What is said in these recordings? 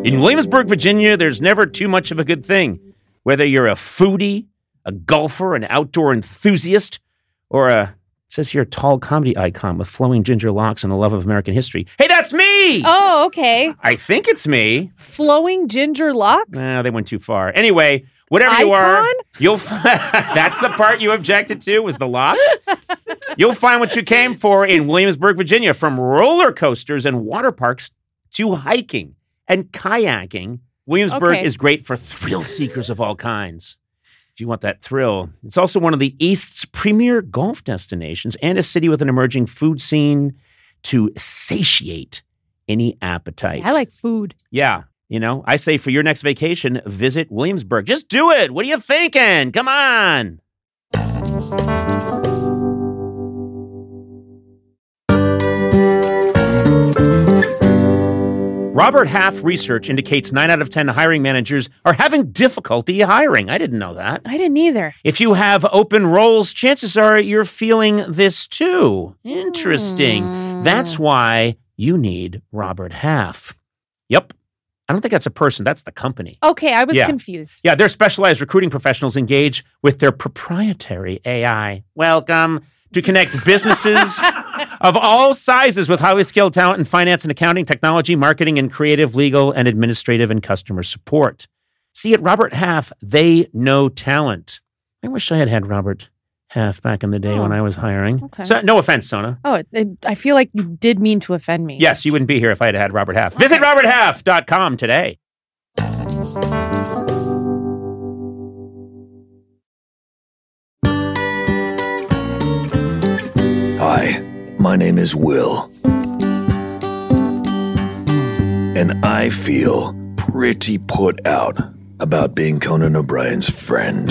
In Williamsburg, Virginia, there's never too much of a good thing. Whether you're a foodie, a golfer, an outdoor enthusiast, or it says here, a tall comedy icon with flowing ginger locks and a love of American history. Hey, that's me! Oh, okay. I think it's me. Flowing ginger locks? Nah, they went too far. Anyway, whatever icon? you are, you'll that's the part you objected to, was the locks. You'll find what you came for in Williamsburg, Virginia, from roller coasters and water parks to hiking and kayaking. Williamsburg is great for thrill seekers of all kinds. If you want that thrill, it's also one of the East's premier golf destinations and a city with an emerging food scene to satiate any appetite. I like food. Yeah. You know, I say for your next vacation, visit Williamsburg. Just do it. What are you thinking? Come on. Robert Half research indicates 9 out of 10 hiring managers are having difficulty hiring. I didn't know that. I didn't either. If you have open roles, chances are you're feeling this too. Interesting. That's why you need Robert Half. Yep. I don't think that's a person. That's the company. Okay, I was confused. Yeah, their specialized recruiting professionals engage with their proprietary AI. Welcome to connect businesses of all sizes with highly skilled talent in finance and accounting, technology, marketing, and creative, legal, and administrative and customer support. See, at Robert Half, they know talent. I wish I had had Robert Half back in the day when I was hiring. Okay. So, no offense, Sona. Oh, I feel like you did mean to offend me. Yes, you wouldn't be here if I had had Robert Half. Visit roberthalf.com today. Hi, my name is Will. And I feel pretty put out about being Conan O'Brien's friend.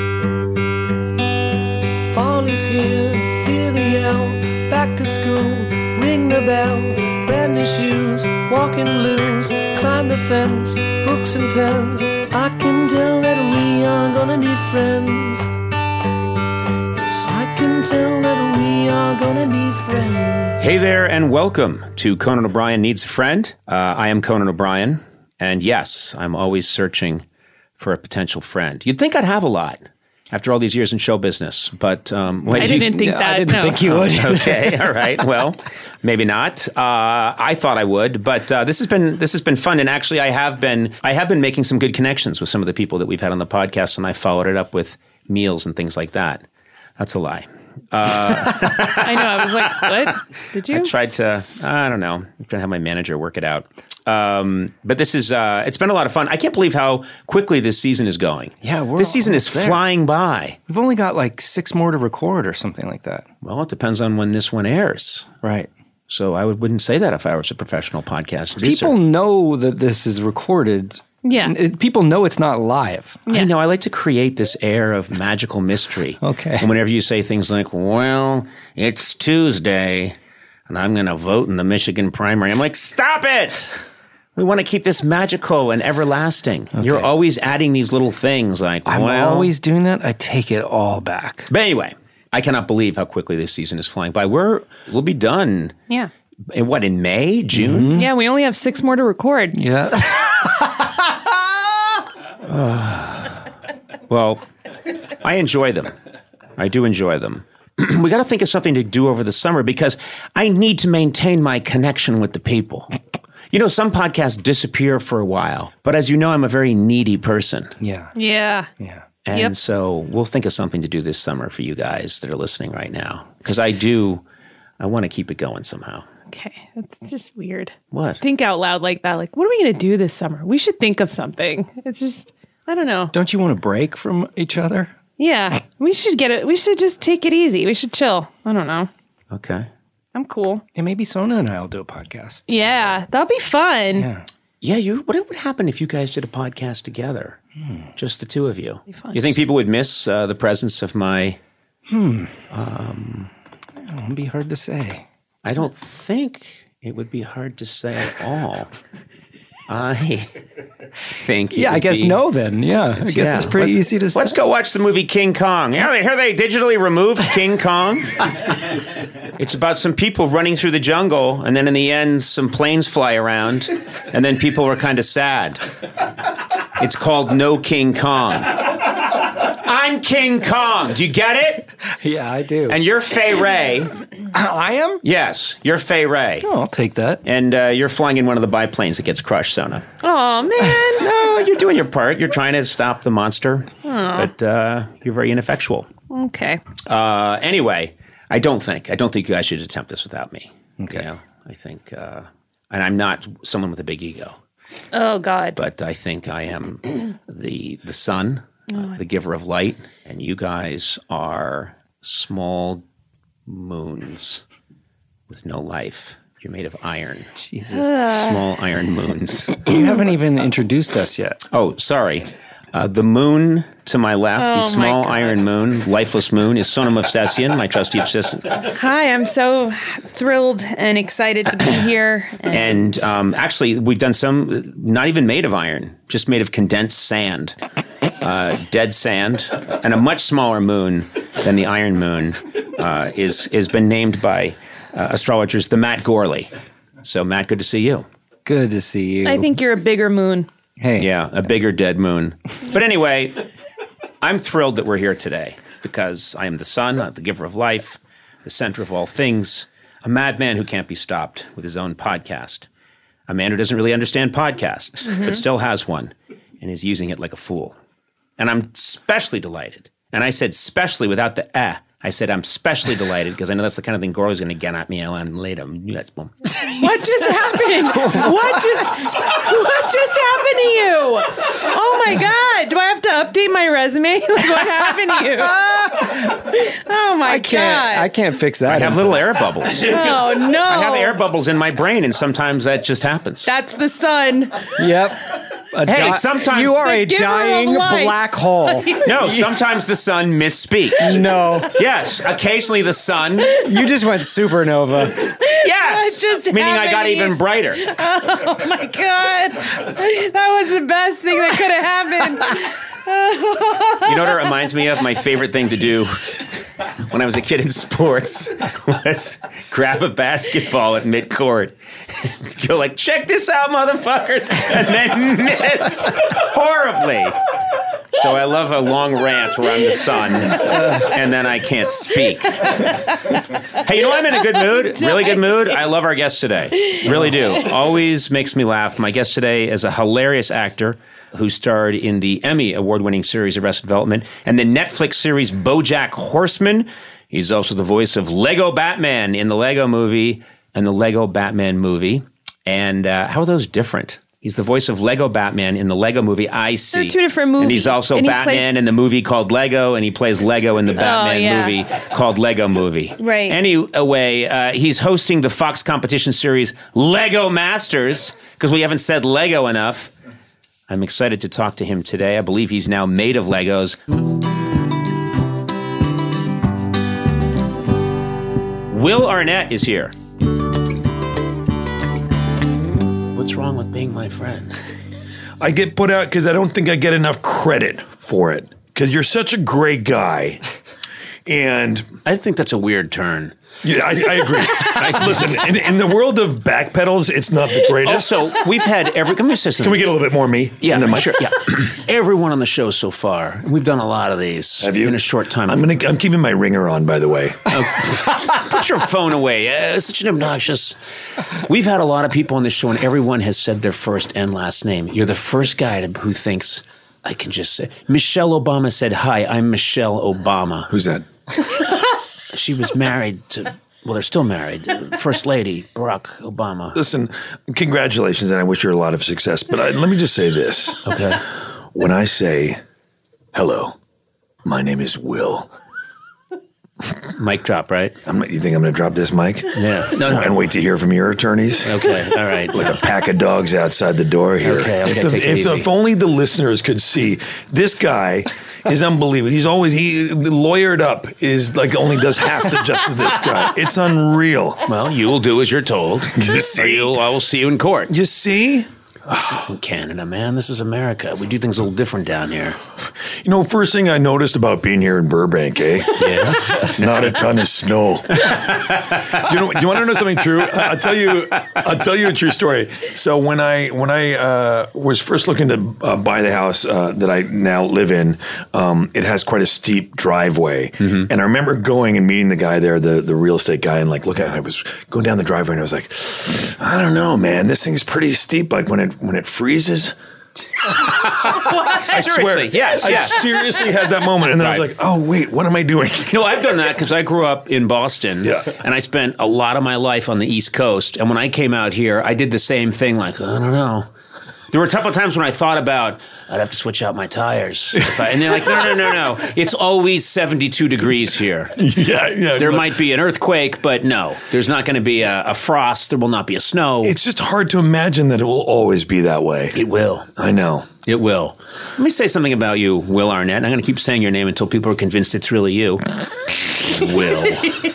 Fall is here, hear the yell, back to school, ring the bell, brand new shoes, walking blues, climb the fence, books and pens, I can tell that we are gonna be friends. Yes, I can tell that we are gonna be friends. Hey there, and welcome to Conan O'Brien Needs a Friend. I am Conan O'Brien, and yes, I'm always searching for a potential friend. You'd think I'd have a lot after all these years in show business, but I didn't think that. I didn't think you would. Okay, all right. Well, maybe not. I thought I would, but this has been fun. And actually, I have been making some good connections with some of the people that we've had on the podcast, and I followed it up with meals and things like that. That's a lie. I know. I was like, what? Did you? I tried to. I don't know. I'm trying to have my manager work it out. But this is, it's been a lot of fun. I can't believe how quickly this season is going. Yeah, this season is flying by. We've only got like 6 more to record or something like that. Well, it depends on when this one airs. Right. So I wouldn't say that if I was a professional podcast producer. People know that this is recorded. Yeah. People know it's not live. I know. I like to create this air of magical mystery. Okay. And whenever you say things like, well, it's Tuesday and I'm going to vote in the Michigan primary, I'm like, stop it! We want to keep this magical and everlasting. Okay. You're always adding these little things like, I'm always doing that. I take it all back. But anyway, I cannot believe how quickly this season is flying by. We'll be done. Yeah. In May, June? Mm-hmm. Yeah, we only have 6 more to record. Yeah. Well, I enjoy them. I do enjoy them. We got to think of something to do over the summer because I need to maintain my connection with the people. You know, some podcasts disappear for a while, but as you know, I'm a very needy person. Yeah. Yeah. Yeah. And so we'll think of something to do this summer for you guys that are listening right now. Because I want to keep it going somehow. Okay. That's just weird. What? Think out loud like that. Like, what are we going to do this summer? We should think of something. It's just, I don't know. Don't you want a break from each other? Yeah. We should get it. We should just take it easy. We should chill. I don't know. Okay. I'm cool. Yeah, maybe Sona and I will do a podcast. Yeah. That'll be fun. Yeah. Yeah, what would happen if you guys did a podcast together? Just the two of you. Fun. You think people would miss the presence of my... It would be hard to say. I don't think it would be hard to say at all. I think. Yeah, I guess no then. Yeah, I guess it's pretty easy to say. Let's go watch the movie King Kong. Here they digitally removed King Kong. It's about some people running through the jungle, and then in the end, some planes fly around, and then people were kind of sad. It's called No King Kong. I'm King Kong. Do you get it? Yeah, I do. And you're Fay Ray. I am? Yes, you're Fay Ray. Oh, I'll take that. And you're flying in one of the biplanes that gets crushed, Sona. Oh, man. No, you're doing your part. You're trying to stop the monster, but you're very ineffectual. Okay. Anyway, I don't think you guys should attempt this without me. Okay. You know, I think, and I'm not someone with a big ego, Oh, God. but I think I am the sun, the giver of light, and you guys are small moons with no life. You're made of iron. Jesus. Small iron moons. You haven't even introduced us yet. Oh, sorry. The moon to my left, the Oh, my small God. iron moon, lifeless moon, is Sona Movsesian, my trusty assistant. Hi, I'm so thrilled and excited to be here. And actually, we've done some not even made of iron, just made of condensed sand, dead sand, and a much smaller moon than the iron moon is been named by astrologers the Matt Gorley. So, Matt, good to see you. Good to see you. I think you're a bigger moon. Hey. Yeah, a bigger dead moon. But anyway, I'm thrilled that we're here today because I am the sun, the giver of life, the center of all things, a madman who can't be stopped with his own podcast, a man who doesn't really understand podcasts, but still has one and is using it like a fool. And I'm especially delighted. And I said specially without the eh. I said I'm especially delighted because I know that's the kind of thing Gorley's going to get at me later. Yes, boom. What just happened? What just happened to you? Oh my God! Do I have to update my resume? Like, what happened to you? Oh my God! I can't fix that. I have little air bubbles. Oh no! I have air bubbles in my brain, and sometimes that just happens. That's the sun. Yep. Hey, sometimes you are The a giver of dying life. black hole. No, sometimes the sun misspeaks. No, Yes, occasionally the sun. you just went supernova. Yes, What just meaning I got happened? even brighter. Oh my God! That was the best thing that could have happened. You know what it reminds me of? My favorite thing to do when I was a kid in sports was grab a basketball at mid-court and go like, check this out, motherfuckers, and then miss horribly. So I love a long rant where I'm the sun, and then I can't speak. Hey, you know I'm in a good mood? Really good mood? I love our guest today. Really do. Always makes me laugh. My guest today is a hilarious actor who starred in the Emmy award-winning series Arrested Development and the Netflix series BoJack Horseman. He's also the voice of Lego Batman in the Lego Movie and the Lego Batman movie. And how are those different? He's the voice of Lego Batman in the Lego Movie I See. They're two different movies. And he's also And he Batman in the movie called Lego, and he plays Lego in the Batman yeah. movie called Lego Movie. Right. Anyway, he's hosting the Fox competition series Lego Masters, because we haven't said Lego enough. I'm excited to talk to him today. I believe he's now made of Legos. Will Arnett is here. What's wrong with being my friend? I get put out because I don't think I get enough credit for it. Because you're such a great guy. And I think that's a weird turn. yeah, I agree. Listen, in the world of backpedals, it's not the greatest. Also, we've had every... Let me say something. Can we get a little bit more me? Yeah, in the mic? sure. Yeah, everyone on the show so far. We've done a lot of these. Have you? In a short time. I'm keeping my ringer on, by the way. Put your phone away. It's such an obnoxious. We've had a lot of people on this show, and everyone has said their first and last name. You're the first guy who thinks I can just say. Michelle Obama said, "Hi, I'm Michelle Obama." Who's that? She was married to. Well, they're still married. First Lady Barack Obama. Listen, congratulations, and I wish you a lot of success. But let me just say this. Okay. When I say, hello, my name is Will. Mic drop, right? You think I'm going to drop this mic? Yeah. No. And wait to hear from your attorneys? Okay. All right. Like a pack of dogs outside the door here. Okay, If take it easy. if only the listeners could see, this guy is unbelievable. He lawyered up is like only does half the justice of this guy. It's unreal. Well, you will do as you're told. You see? I will see you in court. You see? Canada, man. This is America. We do things a little different down here. You know, first thing I noticed about being here in Burbank, Yeah. not a ton of snow. Do you want to know something true? I'll tell you a true story. So when I was first looking to buy the house that I now live in, it has quite a steep driveway, and I remember going and meeting the guy there, the real estate guy, and like looking at it. I was going down the driveway, and I was like, I don't know, man. This thing's pretty steep. Like when it freezes. I Seriously, yes. I seriously had that moment, and then I was like, "Oh wait, what am I doing?" No, I've done that because I grew up in Boston, and I spent a lot of my life on the East Coast. And when I came out here, I did the same thing. Like, I don't know. There were a couple of times when I thought about I'd have to switch out my tires, and they're like, no. It's always 72 degrees here. Yeah. There might be an earthquake, but no, there's not going to be a frost. There will not be a snow. It's just hard to imagine that it will always be that way. It will. I know. It will. Let me say something about you, Will Arnett. I'm going to keep saying your name until people are convinced it's really you. Will.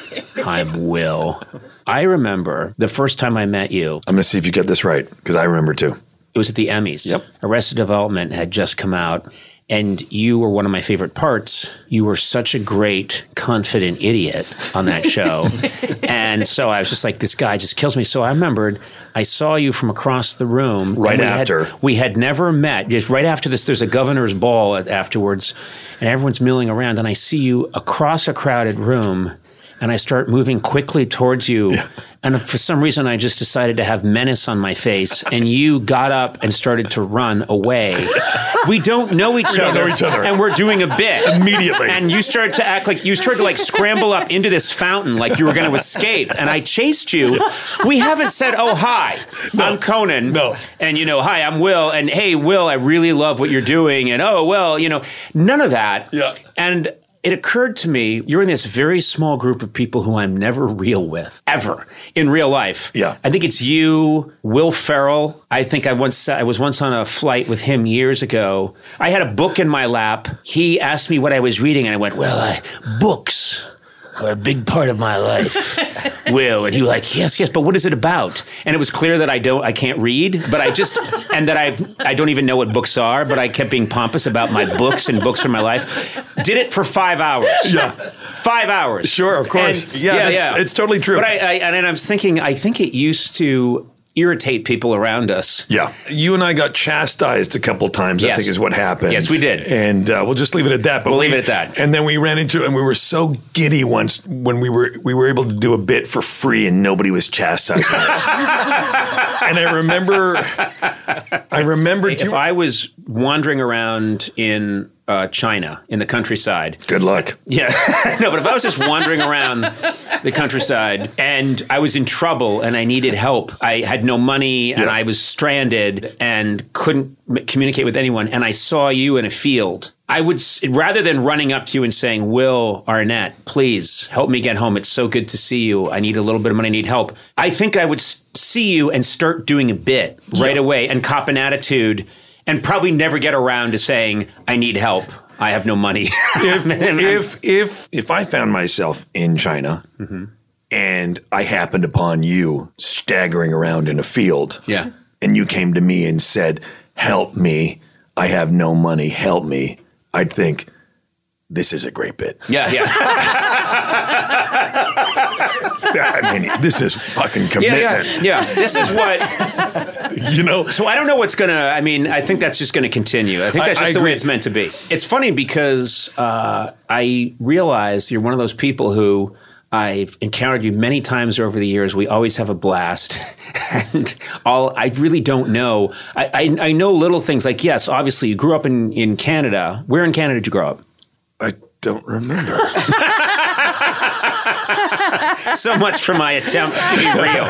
I'm Will. I remember the first time I met you. I'm going to see if you get this right, because I remember too. It was at the Emmys. Yep. Arrested Development had just come out, and you were one of my favorite parts. You were such a great, confident idiot on that show. And so I was just like, this guy just kills me. So I remembered I saw you from across the room. Right after. We had never met. Just right after this, there's a governor's ball afterwards, and everyone's milling around, and I see you across a crowded room, and I start moving quickly towards you. Yeah. And for some reason, I just decided to have menace on my face, and you got up and started to run away. We don't know each other. And we're doing a bit. Immediately. And you started to act like, you started to scramble up into this fountain like you were going to escape. And I chased you. We haven't said, oh, hi, I'm Conan. No. And, hi, I'm Will. And, hey, Will, I really love what you're doing. And, oh, well, none of that. Yeah. And it occurred to me, you're in this very small group of people who I'm never real with, ever, in real life. Yeah. I think it's you, Will Ferrell. I think I was once on a flight with him years ago. I had a book in my lap. He asked me what I was reading, and I went, books are a big part of my life, Will. And he was like, yes, but what is it about? And it was clear that I can't read, but and that I don't even know what books are, but I kept being pompous about my books and books for my life. Did it for 5 hours. Yeah. 5 hours. Sure, of course. And, It's totally true. But I was thinking, I think it used to irritate people around us. Yeah. You and I got chastised a couple times, Yes. I think is what happened. Yes, we did. And we'll just leave it at that. But We'll leave it at that. And then we ran into, and we were so giddy once when we were able to do a bit for free and nobody was chastising us. And I remember If I was wandering around in China, in the countryside. Good luck. Yeah. No, but if I was just wandering around the countryside and I was in trouble and I needed help, I had no money and I was stranded and couldn't communicate with anyone, and I saw you in a field, I would, rather than running up to you and saying, Will Arnett, please help me get home. It's so good to see you. I need a little bit of money. I need help. I think I would see you and start doing a bit right away and cop an attitude and probably never get around to saying, I need help. I have no money. If I found myself in China and I happened upon you staggering around in a field, and you came to me and said, help me, I have no money, help me, I'd think, this is a great bit. Yeah. I mean, this is fucking commitment. Yeah. This is what... So I don't know what's going to... I mean, I think that's just going to continue. I think that's just the way it's meant to be. It's funny because I realize you're one of those people who... I've encountered you many times over the years. We always have a blast. And I really don't know. I know little things like, yes, obviously you grew up in Canada. Where in Canada did you grow up? I don't remember. So much for my attempt to be real.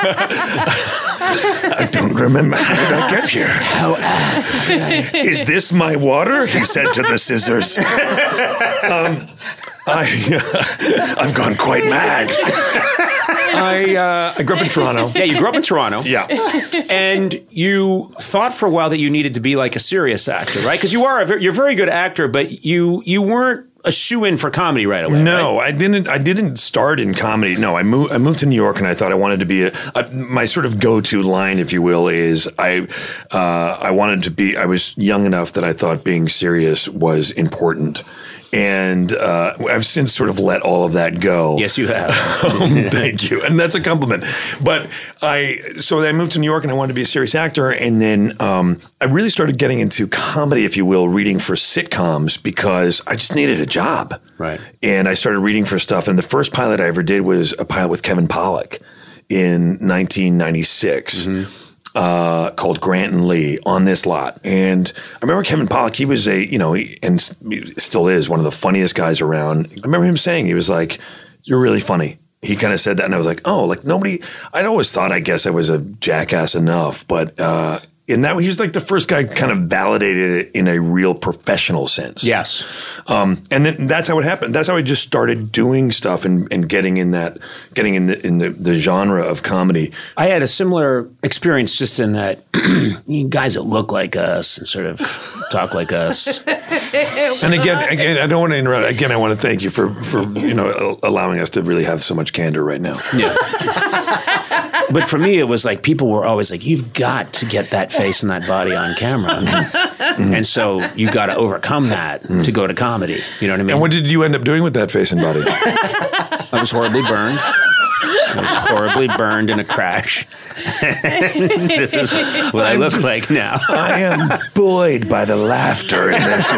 I don't remember. How did I get here? Is this my water? He said to the scissors. I've gone quite mad. I grew up in Toronto. Yeah, you grew up in Toronto. Yeah. And you thought for a while that you needed to be like a serious actor, right? Because you're a very good actor, but you weren't a shoe-in for comedy right away. No, right? I didn't start in comedy. No, I moved to New York, and I thought I wanted to be my sort of go-to line, if you will, is I wanted to be. I was young enough that I thought being serious was important. And I've since sort of let all of that go. Yes, you have. Thank you. And that's a compliment. But I moved to New York and I wanted to be a serious actor. And then I really started getting into comedy, if you will, reading for sitcoms because I just needed a job. Right. And I started reading for stuff. And the first pilot I ever did was a pilot with Kevin Pollak in 1996. Called Grant and Lee on this lot. And I remember Kevin Pollak, he was and still is one of the funniest guys around. I remember him saying, he was like, "You're really funny." He kind of said that. And I was like, oh, like nobody, I'd always thought, I guess I was a jackass enough. But in that way, he was like the first guy kind of validated it in a real professional sense. Yes. And then that's how it happened. That's how I just started doing stuff and getting in the genre of comedy. I had a similar experience just in that you guys that look like us and sort of talk like us. And again, I don't want to interrupt. Again, I want to thank you for allowing us to really have so much candor right now. Yeah. But for me, it was like people were always like, you've got to get that face and that body on camera. And so you got to overcome that to go to comedy. You know what I mean? And what did you end up doing with that face and body? I was horribly burned. I was horribly burned in a crash. This is what I look like now. I am buoyed by the laughter in this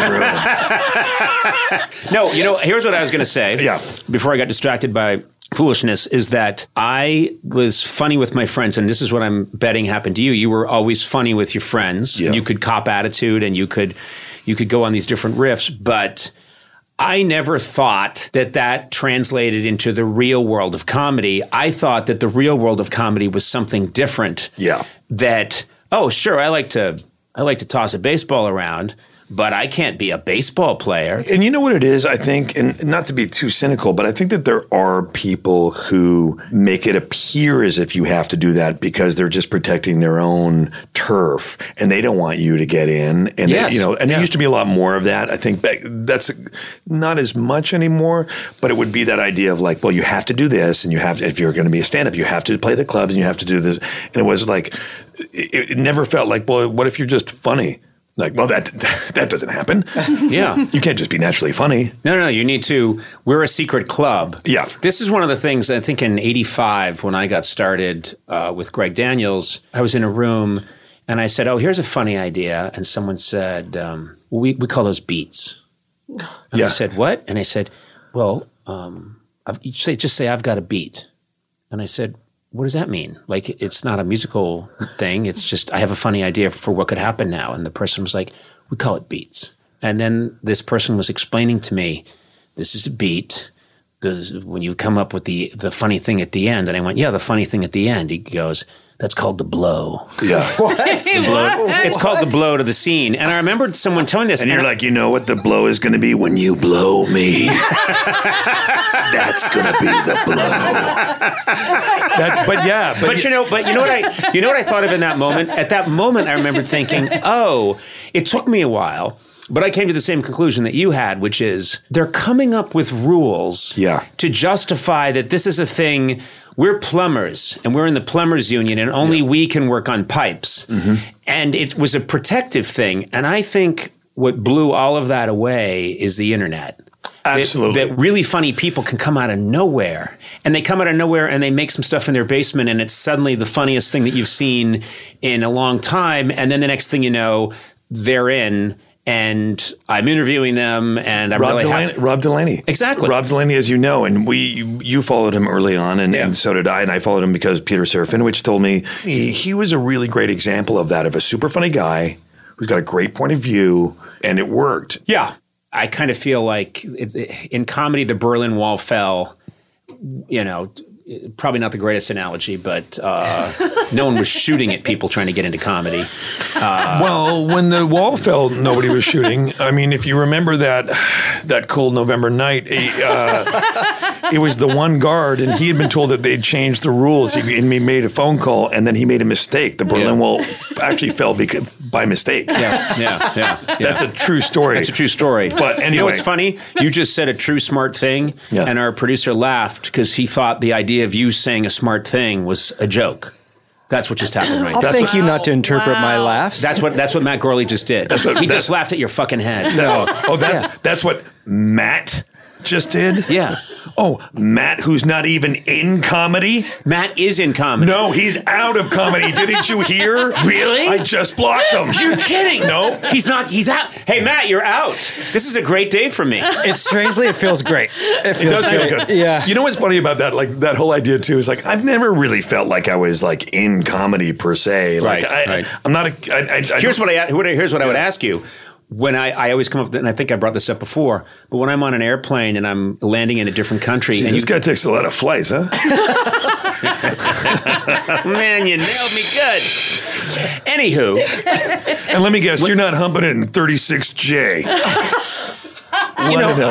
room. No, here's what I was going to say. Yeah. Before I got distracted by foolishness, is that I was funny with my friends, and this is what I'm betting happened to you. You were always funny with your friends. Yeah. You could cop attitude, and you could go on these different riffs, but I never thought that translated into the real world of comedy. I thought that the real world of comedy was something different. Yeah. That, oh, sure, I like to toss a baseball around, but I can't be a baseball player. And you know what it is, I think, and not to be too cynical, but I think that there are people who make it appear as if you have to do that because they're just protecting their own turf and they don't want you to get in. And yes. There used to be a lot more of that. I think that's not as much anymore, but it would be that idea of like, well, you have to do this, and you have to, if you're going to be a stand-up, you have to play the clubs and you have to do this. And it was like, it never felt like, well, what if you're just funny? Like, well, that doesn't happen. Yeah. You can't just be naturally funny. No, you need to. We're a secret club. Yeah. This is one of the things, I think in 85, when I got started with Greg Daniels, I was in a room and I said, oh, here's a funny idea. And someone said, we call those beats. And Yeah. I said, what? And I said, well, just say I've got a beat. And I said, what does that mean? Like, it's not a musical thing. It's just, I have a funny idea for what could happen now. And the person was like, we call it beats. And then this person was explaining to me, this is a beat. When you come up with the funny thing at the end. And I went, yeah, the funny thing at the end. He goes, that's called the blow. Yeah. It's called the blow to the scene. And I remembered someone telling this. And you're like, you know what the blow is going to be when you blow me? That's going to be the blow. But you know what I thought of in that moment? At that moment, I remembered thinking, oh, it took me a while. But I came to the same conclusion that you had, which is they're coming up with rules to justify that this is a thing. We're plumbers, and we're in the plumbers union, and only we can work on pipes. Mm-hmm. And it was a protective thing. And I think what blew all of that away is the internet. Absolutely. That really funny people can come out of nowhere. And they come out of nowhere and they make some stuff in their basement, and it's suddenly the funniest thing that you've seen in a long time. And then the next thing you know, they're in. And I'm interviewing them, and I'm really happy. Rob Delaney. Exactly. Rob Delaney, as you know, and you followed him early on, and so did I, and I followed him because Peter Serafinowicz told me he was a really great example of that, of a super funny guy who's got a great point of view, and it worked. Yeah. I kind of feel like in comedy, the Berlin Wall fell, probably not the greatest analogy, but no one was shooting at people trying to get into comedy. Well, when the wall fell, nobody was shooting. I mean, if you remember that cold November night, it was the one guard, and he had been told that they'd changed the rules. He made a phone call, and then he made a mistake. The Berlin Wall actually fell by mistake. Yeah. That's a true story. That's a true story. But anyway. You know what's funny? You just said a true smart thing, and our producer laughed because he thought the idea of you saying a smart thing was a joke. That's what just happened right I'll now. thank you not to interpret my laughs. That's what Matt Gorley just did. He just laughed at your fucking head. No. That's what Matt just did? Yeah. Oh, Matt, who's not even in comedy? Matt is in comedy. No, he's out of comedy. Didn't you hear? Really? I just blocked him. You're kidding. No. He's not. He's out. Hey, Matt, you're out. This is a great day for me. It feels great. It Does feel good. Yeah. You know what's funny about that? Like that whole idea too is like I've never really felt like I was like in comedy per se. Like Right. I'm not a. Here's what I would ask you. When I always come up with, and I think I brought this up before, but when I'm on an airplane and I'm landing in a different country. And this guy takes a lot of flights, huh? Man, you nailed me good. Anywho. And let me guess, you're not humping it in 36J. What an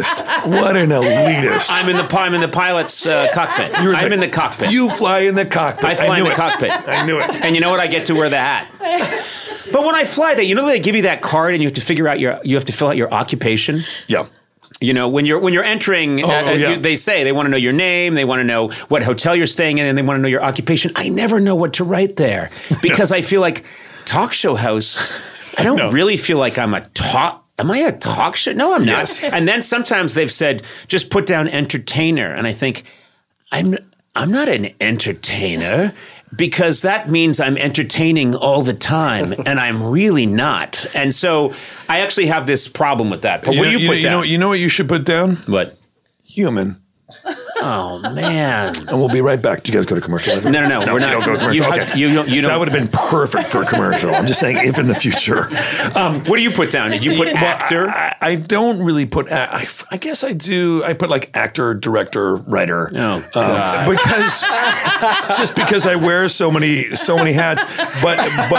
elitist. I'm in the pilot's cockpit. I'm in the cockpit. You fly in the cockpit. I fly in the cockpit. I knew it. And you know what? I get to wear the hat. But when I fly, they give you that card, and you have to fill out your occupation. Yeah. You know, when you're entering, they say they want to know your name, they want to know what hotel you're staying in, and they want to know your occupation. I never know what to write there because I feel like talk show host. I don't really feel like I'm a talk. Am I a talk show? No, I'm not. Yes. And then sometimes they've said, just put down entertainer, and I think I'm not an entertainer. Because that means I'm entertaining all the time, and I'm really not. And so I actually have this problem with that. But what do you put down? You know what you should put down? What? Human. Oh, man. And we'll be right back. Do you guys go to commercial? No, we're not. You don't go to commercial. You don't. That would have been perfect for a commercial. I'm just saying, if in the future. What do you put down? Did you put actor? I don't really put. I guess I do. I put like actor, director, writer. Oh, God. Because I wear so many hats. But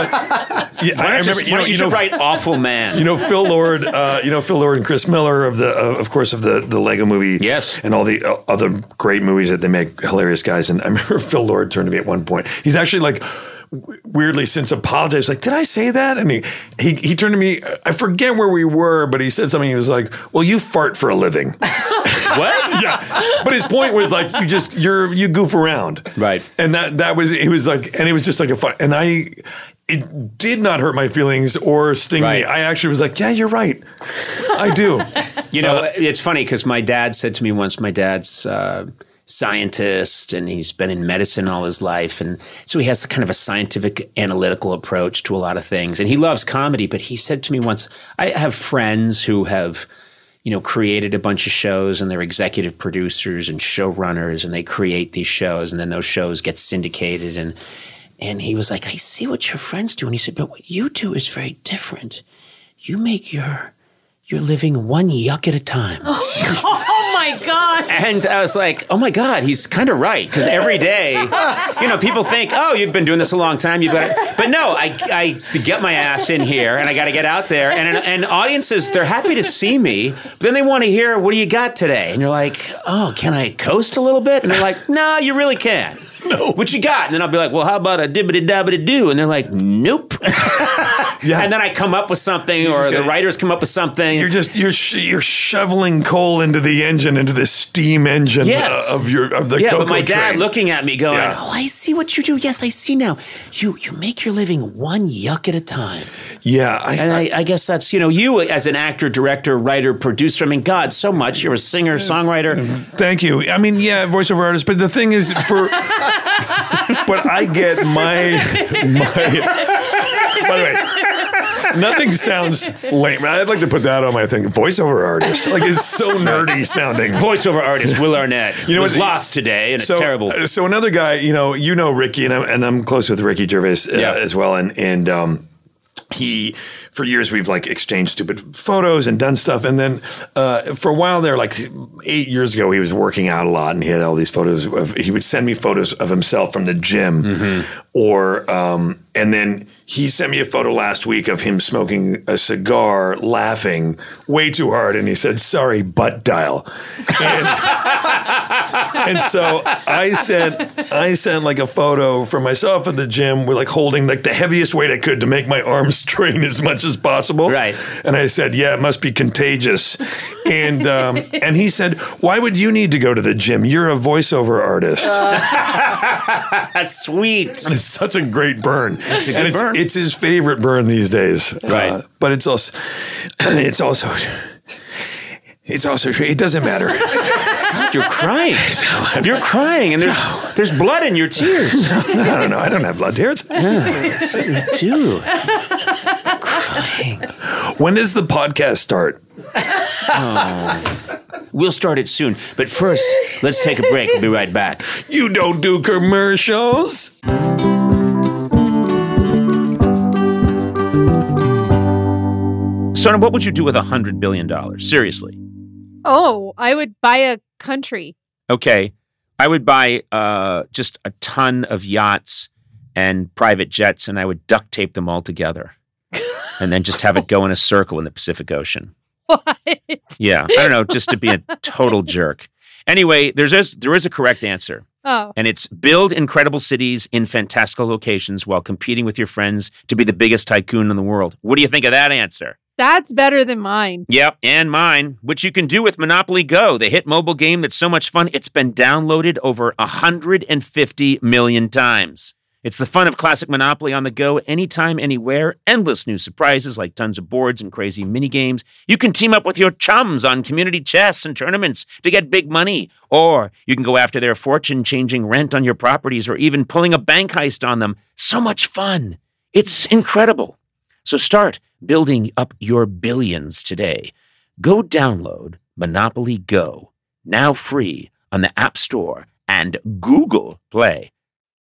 yeah, I remember. You should write awful man. You know Phil Lord. Phil Lord and Chris Miller of the Lego Movie. Yes. And all the other great movies that they make, hilarious guys. And I remember Phil Lord turned to me at one point. He's actually like weirdly since apologized. Like, did I say that? And he turned to me. I forget where we were, but he said something. He was like, "Well, you fart for a living." What? Yeah. But his point was like, you goof around. Right. And it was just like a fun. And it did not hurt my feelings or sting me. I actually was like, yeah, you're right. I do. You know, it's funny because my dad said to me once, my dad's scientist and he's been in medicine all his life. And so he has kind of a scientific analytical approach to a lot of things. And he loves comedy, but he said to me once, I have friends who have, created a bunch of shows and they're executive producers and showrunners and they create these shows and then those shows get syndicated and he was like, I see what your friends do. And he said, but what you do is very different. You make your living one yuck at a time. Oh my God. And I was like, oh my God, he's kind of right. Because every day, people think, oh, you've been doing this a long time. But no, I to get my ass in here and I got to get out there. And audiences, they're happy to see me. But then they want to hear, what do you got today? And you're like, oh, can I coast a little bit? And they're like, no, you really can't. No. What you got? And then I'll be like, well, how about a dibbity-dabbity-doo? And they're like, nope. Yeah. And then I come up with something or the writers come up with something. You're shoveling coal into the engine, into the steam engine of the Yeah, Cocoa but my dad train. looking at me going, Yeah. oh, I see what you do. Yes, I see now. You make your living one yuck at a time. Yeah. I guess that's, you as an actor, director, writer, producer. I mean, God, so much. You're a singer, songwriter. Thank you. I mean, yeah, voiceover artist. But the thing is, but I get my. By the way, nothing sounds lame. I'd like to put that on my thing. Voiceover artist. Like, it's so nerdy sounding. Voiceover artist Will Arnett was lost today in a terrible. So another guy, Ricky, and I'm close with Ricky Gervais as well, and he. For years, we've exchanged stupid photos and done stuff. And then for a while there, 8 years ago, he was working out a lot and he had all these photos he would send me photos of himself from the gym And then he sent me a photo last week of him smoking a cigar, laughing way too hard. And he said, sorry, butt dial. And so I sent like a photo for myself at the gym with like holding like the heaviest weight I could to make my arms strain as much as possible. Right. And I said, yeah, it must be contagious. And he said, why would you need to go to the gym? You're a voiceover artist. Sweet. And it's such a great burn. It's a good burn. It's his favorite burn these days. Right. But it doesn't matter. God, you're crying. You're crying, and there's blood in your tears. I don't know. I don't have blood tears. You do. Crying. When does the podcast start? We'll start it soon. But first, let's take a break. We'll be right back. You don't do commercials. Sona, what would you do with $100 billion? Seriously. Oh, I would buy a country. Okay. I would buy just a ton of yachts and private jets, and I would duct tape them all together and then just have it go in a circle in the Pacific Ocean. What? Yeah. I don't know, just to be a total jerk. Anyway, there is a correct answer. Oh. And it's build incredible cities in fantastical locations while competing with your friends to be the biggest tycoon in the world. What do you think of that answer? That's better than mine. Yep, and mine, which you can do with Monopoly Go, the hit mobile game that's so much fun, it's been downloaded over 150 million times. It's the fun of classic Monopoly on the go, anytime, anywhere, endless new surprises like tons of boards and crazy mini games. You can team up with your chums on community chess and tournaments to get big money, or you can go after their fortune changing rent on your properties or even pulling a bank heist on them. So much fun. It's incredible. So start building up your billions today. Go download Monopoly Go, now free on the App Store and Google Play.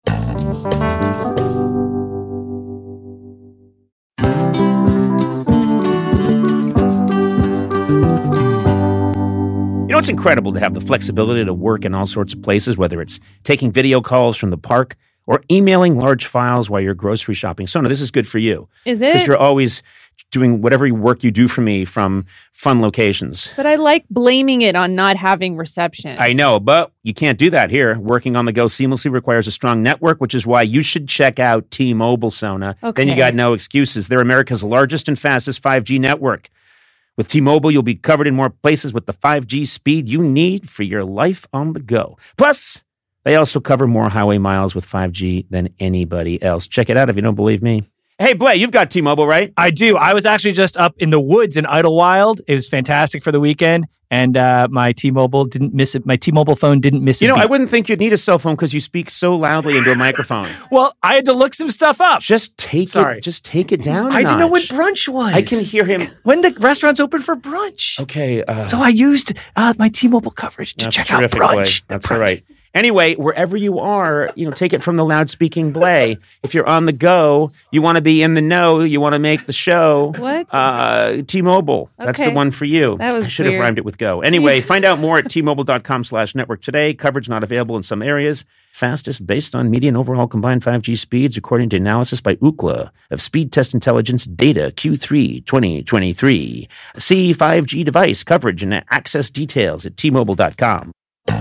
You know, it's incredible to have the flexibility to work in all sorts of places, whether it's taking video calls from the park or emailing large files while you're grocery shopping. Sona, this is good for you. Is it? Because you're always doing whatever work you do for me from fun locations. But I like blaming it on not having reception. I know, but you can't do that here. Working on the go seamlessly requires a strong network, which is why you should check out T-Mobile, Sona. Okay. Then you got no excuses. They're America's largest and fastest 5G network. With T-Mobile, you'll be covered in more places with the 5G speed you need for your life on the go. Plus, they also cover more highway miles with 5G than anybody else. Check it out if you don't believe me. Hey, Blay, you've got T-Mobile, right? I do. I was actually just up in the woods in Idlewild. It was fantastic for the weekend, and my T-Mobile didn't miss it. My T-Mobile phone didn't miss it. You know, I wouldn't think you'd need a cell phone because you speak so loudly into a microphone. Well, I had to look some stuff up. Just take it down. I didn't know what notch. brunch was. I can hear him. When the restaurant's open for brunch. Okay. So I used my T-Mobile coverage to check out terrific, brunch. Blay. That's Brunch. all right. Anyway, wherever you are, take it from the loud-speaking Blay. If you're on the go, you want to be in the know, you want to make the show. What? T-Mobile. That's the Okay. one for you. That was I should have weird. rhymed it with go. Anyway, find out more at T-Mobile.com/network today. Coverage not available in some areas. Fastest based on median overall combined 5G speeds, according to analysis by Ookla of Speed Test Intelligence data Q3 2023. See 5G device coverage and access details at T-Mobile.com.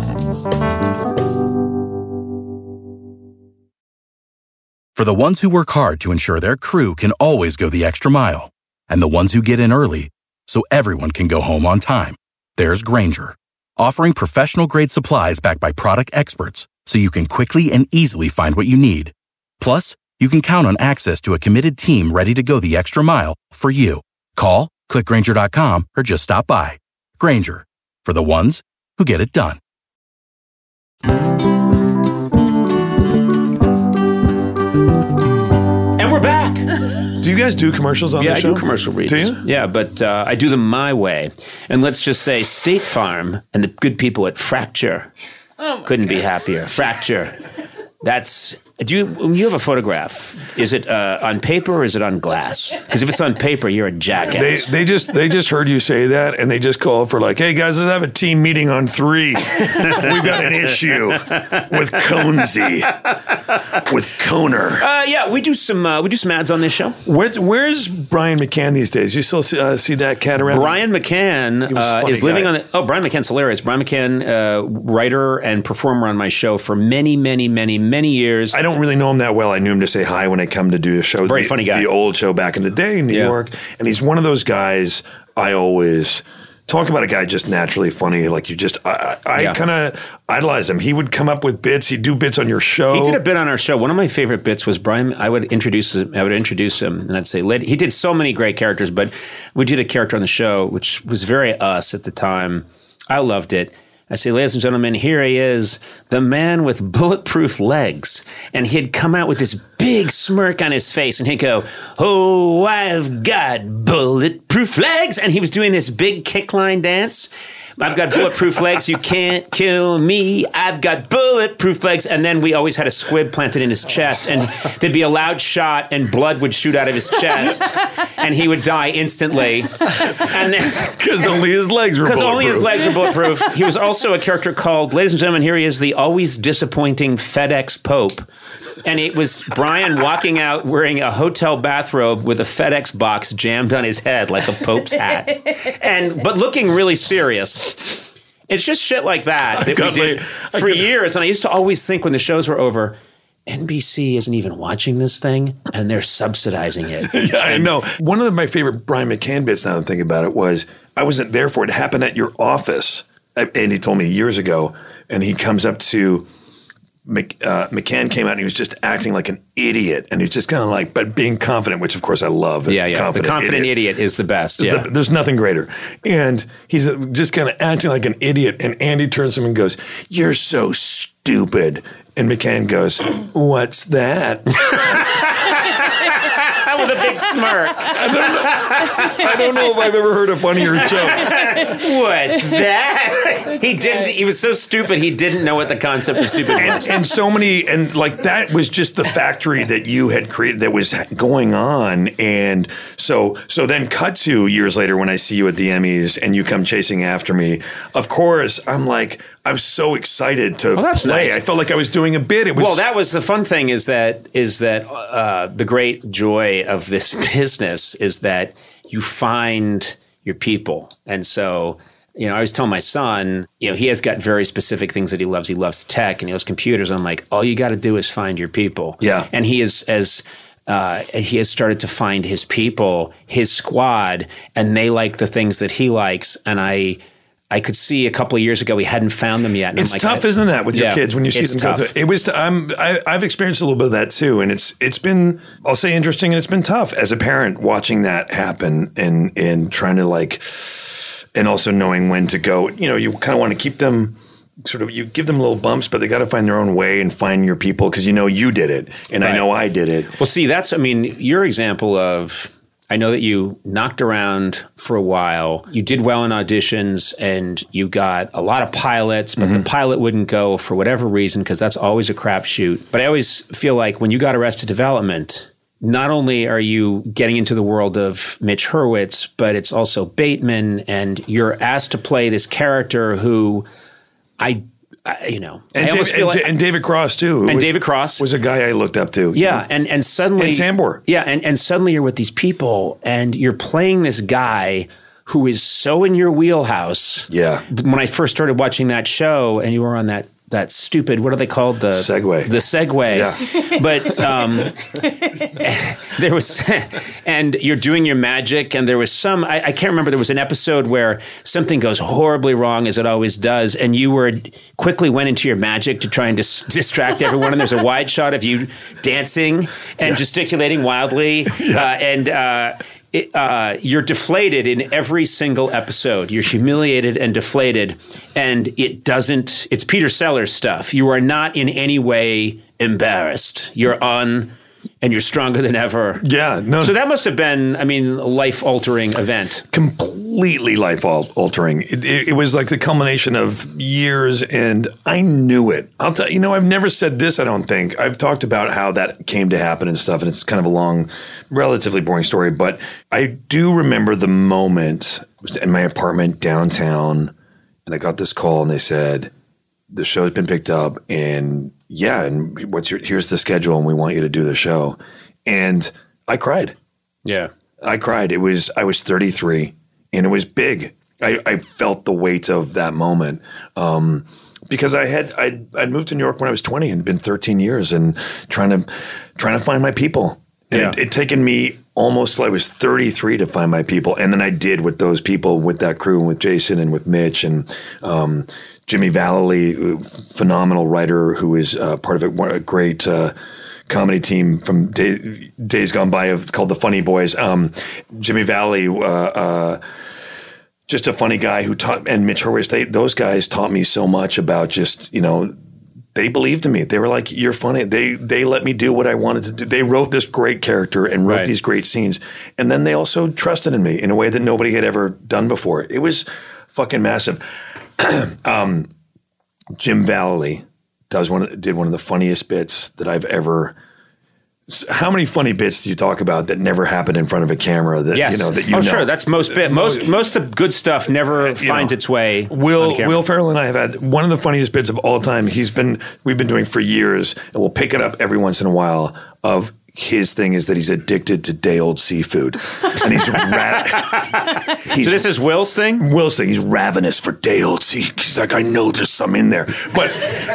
For the ones who work hard to ensure their crew can always go the extra mile, and the ones who get in early so everyone can go home on time, there's Grainger, offering professional-grade supplies backed by product experts so you can quickly and easily find what you need. Plus, you can count on access to a committed team ready to go the extra mile for you. Call, click Grainger.com, or just stop by. Grainger, for the ones who get it done. And we're back. Do you guys do commercials on Yeah, the I show? do commercial reads. Do you? Yeah, but I do them my way. And let's just say State Farm and the good people at Fracture couldn't be happier. Fracture. That's... When you have a photograph, is it on paper or is it on glass? Because if it's on paper, you're a jackass. They just heard you say that, and they just called for like, hey guys, let's have a team meeting on 3. We've got an issue with Conzi. with Coner. Yeah, we do some ads on this show. Where's Brian McCann these days? You still see that cat around? Brian McCann is living on the. Oh, Brian McCann's hilarious. Brian McCann, writer and performer on my show for many, many, many, many years. I don't really know him that well. I knew him to say hi when I come to do a show. Very funny guy. The old show back in the day in New York. And he's one of those guys I always talk about, a guy just naturally funny. Like I kind of idolize him. He would come up with bits. He'd do bits on your show. He did a bit on our show. One of my favorite bits was Brian. I would introduce him, and I'd say, he did so many great characters, but we did a character on the show, which was very us at the time. I loved it. I say, ladies and gentlemen, here he is, the man with bulletproof legs. And he'd come out with this big smirk on his face, and he'd go, oh, I've got bulletproof legs. And he was doing this big kick line dance. I've got bulletproof legs. You can't kill me. I've got bulletproof legs. And then we always had a squib planted in his chest. And there'd be a loud shot and blood would shoot out of his chest. And he would die instantly. And because only his legs were bulletproof. Because only his legs were bulletproof. He was also a character called, ladies and gentlemen, here he is, the always disappointing FedEx Pope. And it was Brian walking out wearing a hotel bathrobe with a FedEx box jammed on his head like a Pope's hat. But looking really serious. It's just shit like that we did for years. And I used to always think when the shows were over, NBC isn't even watching this thing, and they're subsidizing it. Yeah, I know. One of my favorite Brian McCann bits, now that I'm thinking about it, was I wasn't there for it. It happened at your office. And he told me years ago, and he comes up to McCann came out and he was just acting like an idiot, and he's just kind of like, but being confident, which of course I love. The confident idiot is the best. Yeah. There's nothing greater. And he's just kind of acting like an idiot, and Andy turns to him and goes, "You're so stupid." And McCann goes, "What's that?" With a big smirk. I don't know if I've ever heard a funnier joke. What's that? He didn't. He was so stupid. He didn't know what the concept of stupid was. And so many, and like that was just the factory that you had created that was going on. And so then cut to years later when I see you at the Emmys and you come chasing after me. Of course, I'm so excited to play. Nice. I felt like I was doing a bit. Well, that was the fun thing is that the great joy of this business is that you find your people. And so, I always tell my son, he has got very specific things that he loves. He loves tech and he loves computers. I'm like, all you got to do is find your people. Yeah. And he has started to find his people, his squad, and they like the things that he likes. And I could see a couple of years ago we hadn't found them yet. And it's tough, isn't that, with your kids when you see them tough. go through? It was. I've experienced a little bit of that too, and it's been, I'll say, interesting, and it's been tough as a parent watching that happen and trying to and also knowing when to go. You kind of want to keep them. You give them little bumps, but they got to find their own way and find your people because you did it, and right. I know I did it. Well, see, your example of. I know that you knocked around for a while. You did well in auditions and you got a lot of pilots, but the pilot wouldn't go for whatever reason because that's always a crapshoot. But I always feel like when you got Arrested Development, not only are you getting into the world of Mitch Hurwitz, but it's also Bateman, and you're asked to play this character who and David Cross too. David Cross was a guy I looked up to. Yeah, and suddenly and Tambor. Yeah, and suddenly you're with these people and you're playing this guy who is so in your wheelhouse. Yeah. When I first started watching that show, and you were on that stupid, what are they called? The Segway. The Segway. Yeah. But there was, and you're doing your magic, and there was I can't remember, there was an episode where something goes horribly wrong, as it always does, and you quickly went into your magic to try and distract everyone, and there's a wide shot of you dancing and gesticulating wildly, you're deflated in every single episode. You're humiliated and deflated, and it's Peter Sellers stuff. You are not in any way embarrassed. You're on, and you're stronger than ever. Yeah. No. So that must have been, a life-altering event. Completely life-altering. It was like the culmination of years, and I knew it. I'll tell you, I've never said this, I don't think. I've talked about how that came to happen and stuff, and it's kind of a long, relatively boring story, but I do remember the moment. I was in my apartment downtown, and I got this call, and they said, the show's been picked up, and yeah, and here's the schedule, and we want you to do the show. And I cried. Yeah. I cried. I was 33, and it was big. I felt the weight of that moment because I'd moved to New York when I was 20 and been 13 years and trying to find my people. And it'd taken me almost till I was 33 to find my people, and then I did with those people, with that crew, and with Jason and with Mitch and Jimmy Vallely, phenomenal writer who is part of a great comedy team from days gone by called the Funny Boys. Jimmy Vallely, just a funny guy who taught, and Mitch Hurwitz, those guys taught me so much about just, they believed in me. They were like, you're funny. They let me do what I wanted to do. They wrote this great character and wrote these great scenes. And then they also trusted in me in a way that nobody had ever done before. It was fucking massive. Jim Vallely did one of the funniest bits that I've ever. How many funny bits do you talk about that never happened in front of a camera? Sure. That's most bit. Most of the good stuff never finds its way. Will Ferrell and I have had one of the funniest bits of all time. We've been doing for years, and we'll pick it up every once in a while. Of his thing is that he's addicted to day-old seafood, and he's so this is Will's thing. Will's thing. He's ravenous for day-old seafood. He's like, I know there's some in there, but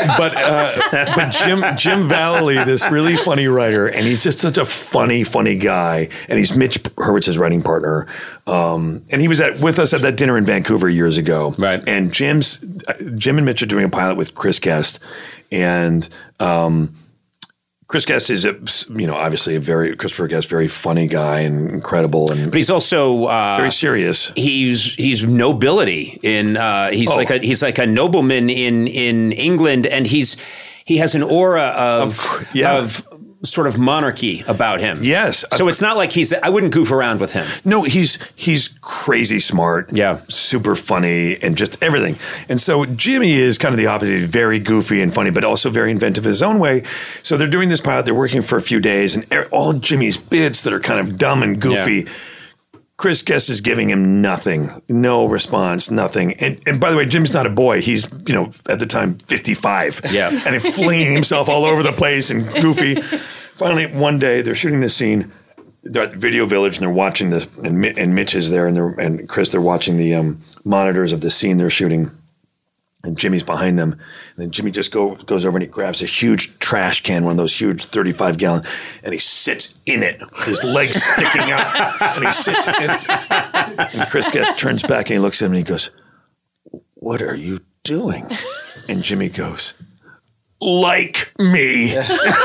Jim Vallely, this really funny writer, and he's just such a funny guy, and he's Mitch Hurwitz's writing partner, and he was with us at that dinner in Vancouver years ago, right? And Jim and Mitch are doing a pilot with Chris Guest, and Chris Guest is obviously Christopher Guest, very funny guy and incredible, but he's also very serious. He's nobility he's like a nobleman in England, and he has an aura of sort of monarchy about him. Yes. So it's not like I wouldn't goof around with him. No, he's crazy smart. Yeah. Super funny and just everything. And so Jimmy is kind of the opposite. He's very goofy and funny, but also very inventive in his own way. So they're doing this pilot. They're working for a few days, and all Jimmy's bits that are kind of dumb and goofy, Chris Guest is giving him nothing, no response, nothing. And by the way, Jim's not a boy. He's, at the time, 55. Yeah. And he's flinging himself all over the place and goofy. Finally, one day, they're shooting this scene. They're at Video Village, and they're watching this. And Mitch is there, and Chris, they're watching the monitors of the scene they're shooting. And Jimmy's behind them. And then Jimmy just goes over and he grabs a huge trash can, one of those huge 35-gallon, and he sits in it, his legs sticking out, and he sits in it. And Chris Guest turns back and he looks at him and he goes, "What are you doing?" And Jimmy goes, "Like me."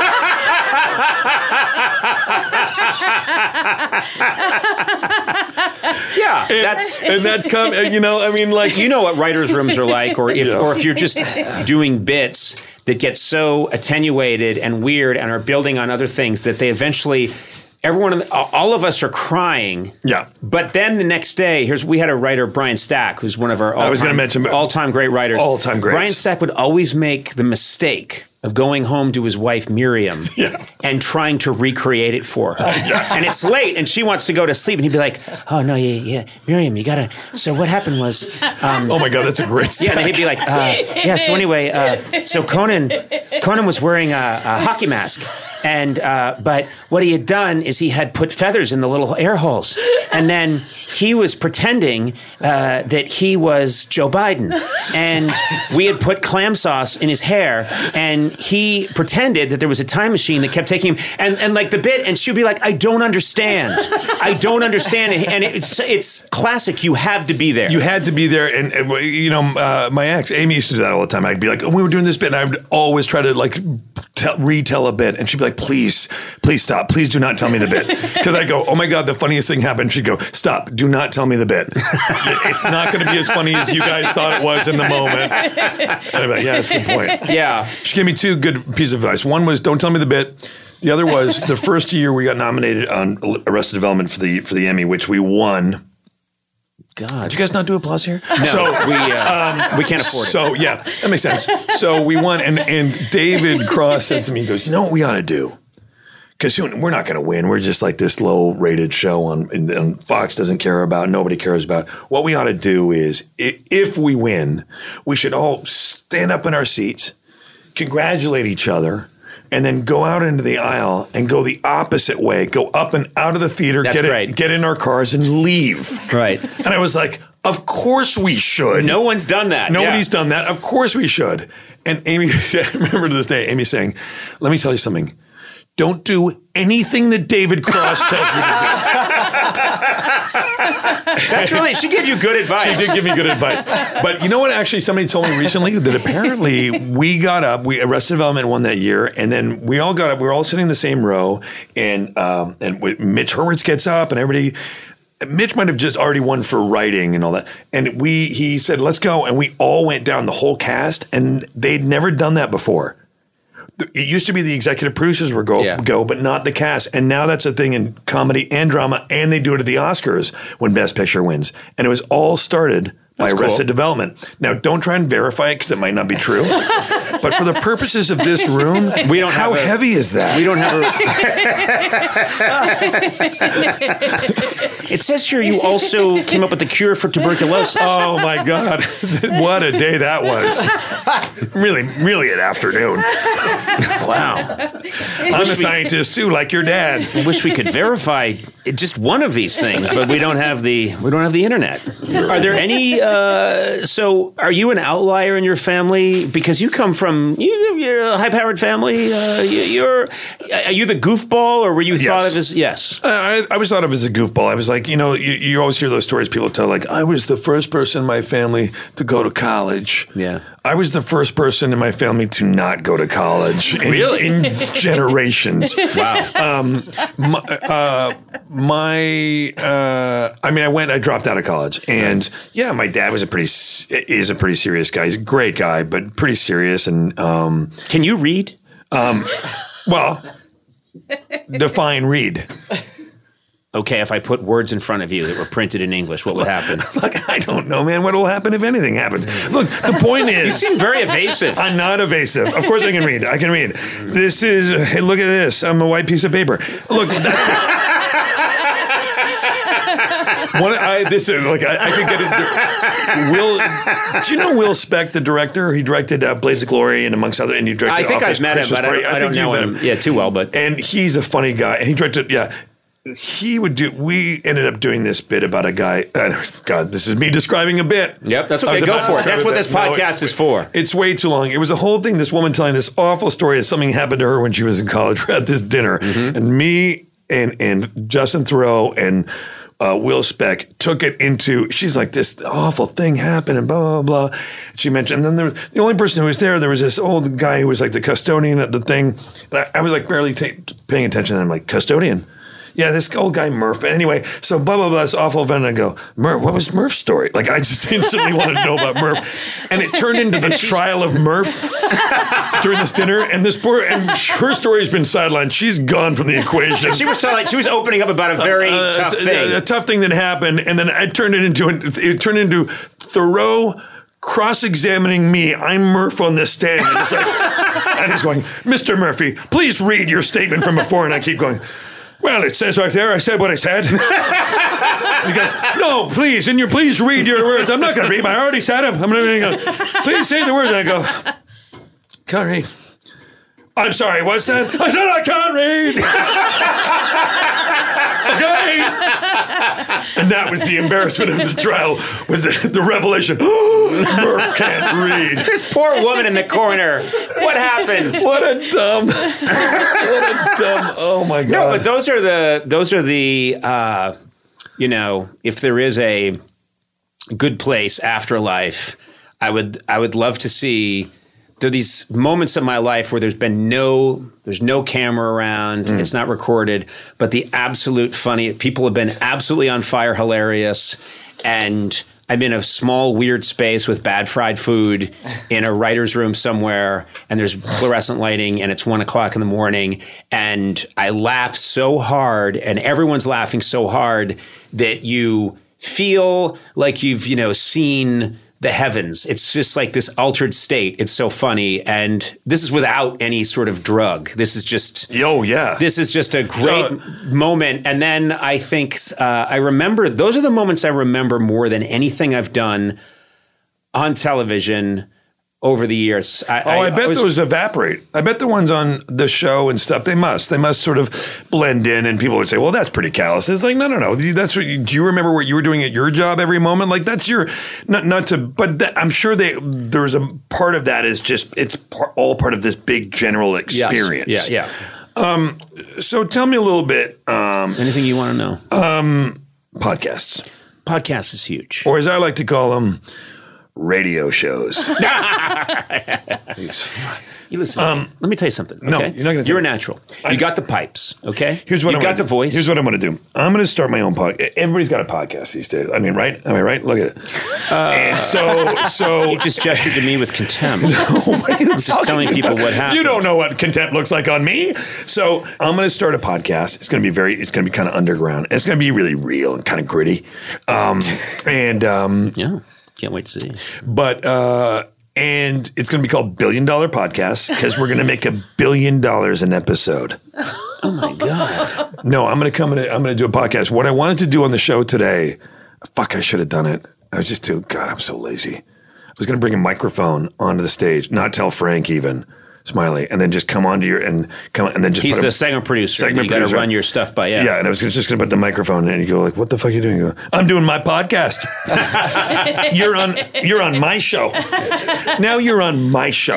Yeah, that's coming. You know what writers' rooms are like, or if you're just doing bits that get so attenuated and weird and are building on other things that they eventually. All of us are crying. Yeah. But then the next day, we had a writer, Brian Stack, who's one of our all-time great writers. All-time greats. Brian Stack would always make the mistake of going home to his wife, Miriam, and trying to recreate it for her. And it's late, and she wants to go to sleep, and he'd be like, "Oh, no, yeah, Miriam, you gotta, so what happened was..." oh my God, that's a great Stack. Yeah, and he'd be like, so anyway, so Conan was wearing a hockey mask, and but what he had done is he had put feathers in the little air holes, and then he was pretending that he was Joe Biden, and we had put clam sauce in his hair, and he pretended that there was a time machine that kept taking him, and like the bit, and she'd be like, I don't understand, and it's classic. You have to be there. You had to be there, and my ex Amy used to do that all the time. I'd be like, we were doing this bit, and I would always try to retell a bit, and she'd be like, please stop, please do not tell me the bit, because I go, oh my God, the funniest thing happened. She'd go, stop, do not tell me the bit. It's not going to be as funny as you guys thought it was in the moment. And I'd be like, yeah, that's a good point. Yeah. She gave me two good pieces of advice. One was, don't tell me the bit. The other was, the first year we got nominated on Arrested Development for the Emmy, which we won. God. Did you guys not do applause here? No, so, we can't afford it. So, yeah, that makes sense. So we won, and David Cross said to me, he goes, you know what we ought to do? Because we're not going to win. We're just like this low-rated show on Fox doesn't care about, nobody cares about. What we ought to do is, if we win, we should all stand up in our seats, congratulate each other, and then go out into the aisle and go the opposite way, go up and out of the theater, get in our cars and leave. Right. And I was like, of course we should. No one's done that. Nobody's done that. Of course we should. And Amy, I remember to this day, Amy saying, let me tell you something. Don't do anything that David Cross tells you to do. That's really, she gave you good advice. She did give me good advice. But you know what? Actually, somebody told me recently that apparently we got up, Arrested Development won that year, and then we all got up, we were all sitting in the same row, and Mitch Hurwitz gets up, and everybody, Mitch might have just already won for writing and all that. And he said, let's go. And we all went down, the whole cast, and they'd never done that before. It used to be the executive producers would go, but not the cast. And now that's a thing in comedy and drama, and they do it at the Oscars when Best Picture wins. And it was all started by Arrested Development. Now, don't try and verify it because it might not be true. But for the purposes of this room, we don't how heavy is that? We don't have It says here you also came up with the cure for tuberculosis. Oh, my God. What a day that was. Really an afternoon. Wow. I'm a scientist, too, like your dad. I wish we could verify just one of these things, but we don't have the internet. Are there any... so are you an outlier in your family? Because you come from you're a high-powered family. Are you the goofball, or were you thought of as I was thought of as a goofball. I was like, you always hear those stories people tell, like, I was the first person in my family to go to college. Yeah. I was the first person in my family to not go to college. Really? In generations. Wow. I dropped out of college, and my dad is a pretty serious guy. He's a great guy, but pretty serious. And can you read? Well, define read. Okay, if I put words in front of you that were printed in English, what would happen? Look, I don't know, man. What will happen if anything happens? Look, the point is... You seem very evasive. I'm not evasive. Of course I can read. This is... Hey, look at this. I'm a white piece of paper. Look, I could get it. Do you know Will Speck, the director? He directed Blades of Glory and amongst other... And he directed I think I've met him, but I don't know him too well. But and he's a funny guy. And he directed... We ended up doing this bit about a guy. God, this is me describing a bit. Yep, that's okay. Go for it. That's what this podcast is for. It's way too long. It was a whole thing. This woman telling this awful story of something happened to her when she was in college. We're at this dinner, and me and Justin Theroux and Will Speck took it into. She's like, this awful thing happened, and blah blah blah. She mentioned, and then the only person who was there was this old guy who was like the custodian at the thing. And I was like barely paying attention. And I'm like, custodian. Yeah, this old guy Murph. But anyway, so blah, blah, blah, this awful event. And I go, Murph, what was Murph's story? Like, I just instantly wanted to know about Murph. And it turned into the trial of Murph during this dinner. And her story has been sidelined. She's gone from the equation. She was opening up about a very tough thing. A tough thing that happened. And then it turned into Theroux cross-examining me. I'm Murph on this stand. And it's like, and he's going, Mr. Murphy, please read your statement from before. And I keep going, well, it says right there, I said what I said. He goes, no, please, please read your words. I'm not going to read them. I already said them. I'm going to go, please say the words. And I go, can't read. I'm sorry, what's that? I said I can't read. Okay? And that was the embarrassment of the trial, was the revelation. Murph can't read. This poor woman in the corner. What happened? What a dumb, oh my God. No, but those are the if there is a good place afterlife, I would love to see. There are these moments in my life where there's no camera around, it's not recorded, but the absolute funny, people have been absolutely on fire, hilarious, and I'm in a small, weird space with bad fried food in a writer's room somewhere, and there's fluorescent lighting, and it's 1:00 in the morning, and I laugh so hard, and everyone's laughing so hard that you feel like you've, seen the heavens. It's just like this altered state. It's so funny. And this is without any sort of drug. This is just... This is just a great moment. And then I think I remember... Those are the moments I remember more than anything I've done on television over the years. I bet those evaporate. I bet the ones on the show and stuff, they must sort of blend in, and people would say, well, that's pretty callous. It's like, no. That's what do you remember what you were doing at your job every moment? Like that's your, I'm sure there's a part of that is just, all part of this big general experience. Yes. Yeah. So tell me a little bit. Anything you want to know? Podcasts. Podcast is huge. Or as I like to call them, radio shows. You listen. Let me tell you something. Okay? No, you're not going to. You're a natural. You got the pipes. Okay. Here's what you got the voice. Here's what I'm going to do. I'm going to start my own podcast. Everybody's got a podcast these days. I mean, right? Am I right? Look at it. And so you just gestured to me with contempt. What are you I'm just telling people what happened. You don't know what contempt looks like on me. So I'm going to start a podcast. It's going to be kind of underground. It's going to be really real and kind of gritty. Yeah. Can't wait to see. And it's going to be called $1 Billion Podcast because we're going to make $1 billion an episode. Oh my God. No, I'm going to do a podcast. What I wanted to do on the show today, I should have done it. I was just God, I'm so lazy. I was going to bring a microphone onto the stage, not tell Frank even, Smiley, and then just come onto and then just. He's the segment producer. You got to run your stuff by. Yeah. And I was just going to put the microphone in, and you go like, "What the fuck are you doing?" You go, "I'm doing my podcast." You're on my show. Now you're on my show.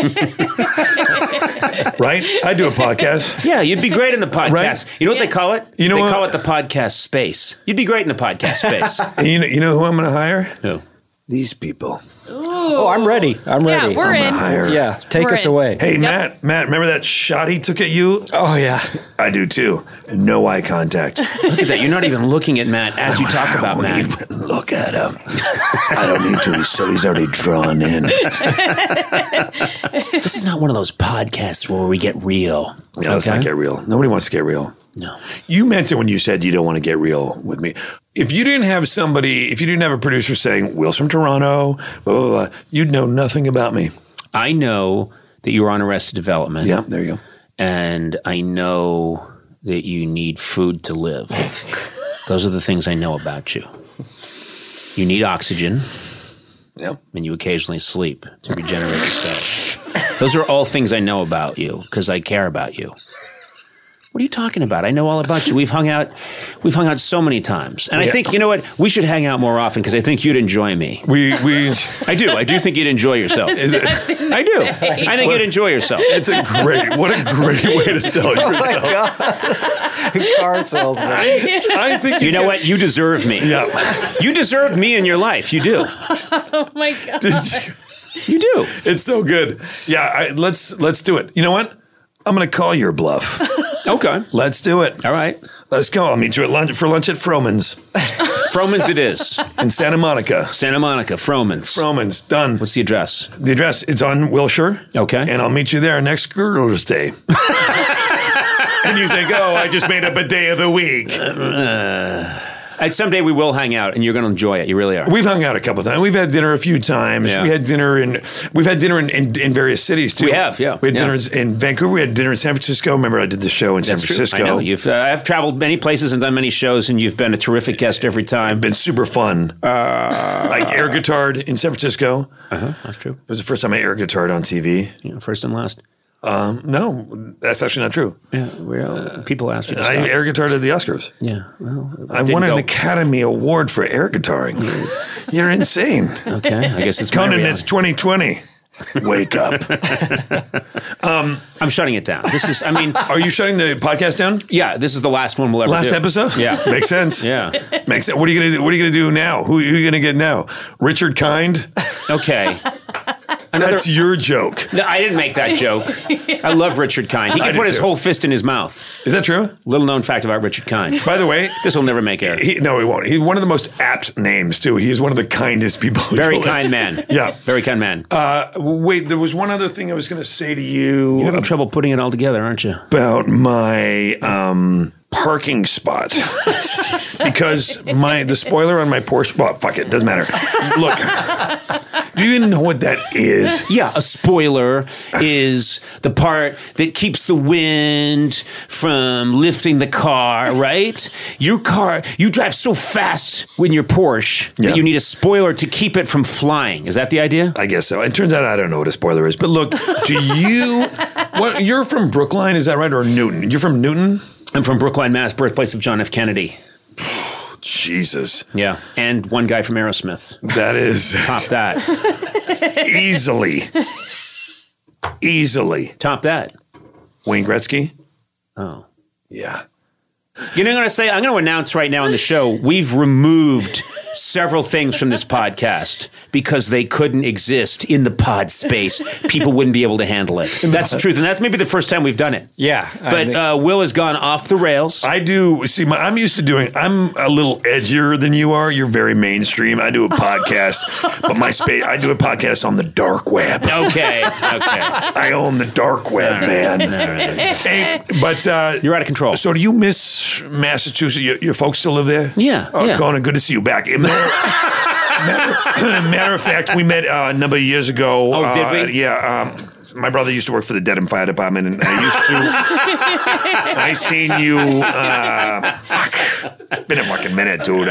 Right? I do a podcast. Yeah, you'd be great in the podcast. Right? You know what they call it? You know they what? call it the podcast space. You'd be great in the podcast space. And you know who I'm going to hire? Who? These people. Oh, I'm ready. I'm ready. Yeah, we're in. Yeah, take We're us in. away. Hey, Matt, remember that shot he took at you? Oh, yeah. I do too. No eye contact. Look at that. You're not even looking at Matt as you talk about I Matt. won't even look at him. I don't need to. So he's already drawn in. This is not one of those podcasts where we get real. No, let's not get real. Nobody wants to get real. No. You meant it when you said you don't want to get real with me. If you didn't have a producer saying, Will's from Toronto, blah, blah, blah, you'd know nothing about me. I know that you were on Arrested Development. Yeah, there you go. And I know that you need food to live. Those are the things I know about you. You need oxygen. Yep. And you occasionally sleep to regenerate yourself. Those are all things I know about you because I care about you. What are you talking about? I know all about you. We've hung out so many times. And I think, you know what? We should hang out more often because I think you'd enjoy me. I do think you'd enjoy yourself. I do. I think you'd enjoy yourself. What a great way to sell yourself. Car salesman. I think you know what? You deserve me. Yeah. You deserve me in your life. You do. Oh my God. You do. It's so good. Yeah, let's do it. You know what? I'm going to call your bluff. Okay. Let's do it. All right. Let's go. I'll meet you at lunch at Froman's. Froman's it is. In Santa Monica. Froman's. Froman's, done. What's the address? The address, it's on Wilshire. Okay. And I'll meet you there next Girdler's Day. And you think, I just made up a day of the week. Someday we will hang out, and you're going to enjoy it. You really are. We've hung out a couple times. We've had dinner a few times. Yeah. We've had dinner in various cities too. We have, yeah. We had dinners in Vancouver. We had dinner in San Francisco. Remember, I did the show in San Francisco. True. I know. I've traveled many places and done many shows, and you've been a terrific guest every time. Been super fun. Like air guitared in San Francisco. That's true. It was the first time I air guitared on TV. Yeah, first and last. No, that's actually not true. Yeah, people ask you to stop. I air guitared at the Oscars. Yeah, well, I won an Academy Award for air guitaring. You're insane. Okay, I guess it's Conan. It's 2020. Wake up. I'm shutting it down. Are you shutting the podcast down? Yeah, this is the last one we'll ever do. Last episode? Yeah. Makes sense. Yeah. Makes sense. What are you gonna do now? Who are you gonna get now? Richard Kind? Okay. That's your joke. No, I didn't make that joke. I love Richard Kind. He can put his whole fist in his mouth. Is that true? Little known fact about Richard Kind. By the way, this will never make air. No, he won't. He's one of the most apt names too. He is one of the kindest people. Very kind man. Yeah. Very kind man. Wait, there was one other thing I was going to say to you. You're having trouble putting it all together, aren't you? About my parking spot. Because the spoiler on my Porsche, well, fuck it, doesn't matter. Look, Do you even know what that is? Yeah, a spoiler is the part that keeps the wind from lifting the car, right? Your car, you drive so fast in your Porsche that you need a spoiler to keep it from flying. Is that the idea? I guess so. It turns out I don't know what a spoiler is. But look, you're from Brookline, is that right? Or Newton? You're from Newton? I'm from Brookline, Mass., birthplace of John F. Kennedy. Jesus. Yeah, and one guy from Aerosmith. That is... Top that. Easily. Top that. Wayne Gretzky? Oh. Yeah. You know what I'm going to say? I'm going to announce right now on the show, we've removed several things from this podcast because they couldn't exist in the pod space. People wouldn't be able to handle it. That's the truth. And that's maybe the first time we've done it. Yeah. But Will has gone off the rails. I do. See, I'm used to doing, I'm a little edgier than you are. You're very mainstream. I do a podcast, but I do a podcast on the dark web. Okay. I own the dark web, man. Hey, but you're out of control. So do you miss Massachusetts? Your folks still live there? Yeah. Conan, good to see you back. Matter of fact, we met a number of years ago. Oh, did we? Yeah. My brother used to work for the Dedham Fire Department, and I seen you. It's been a fucking minute, dude.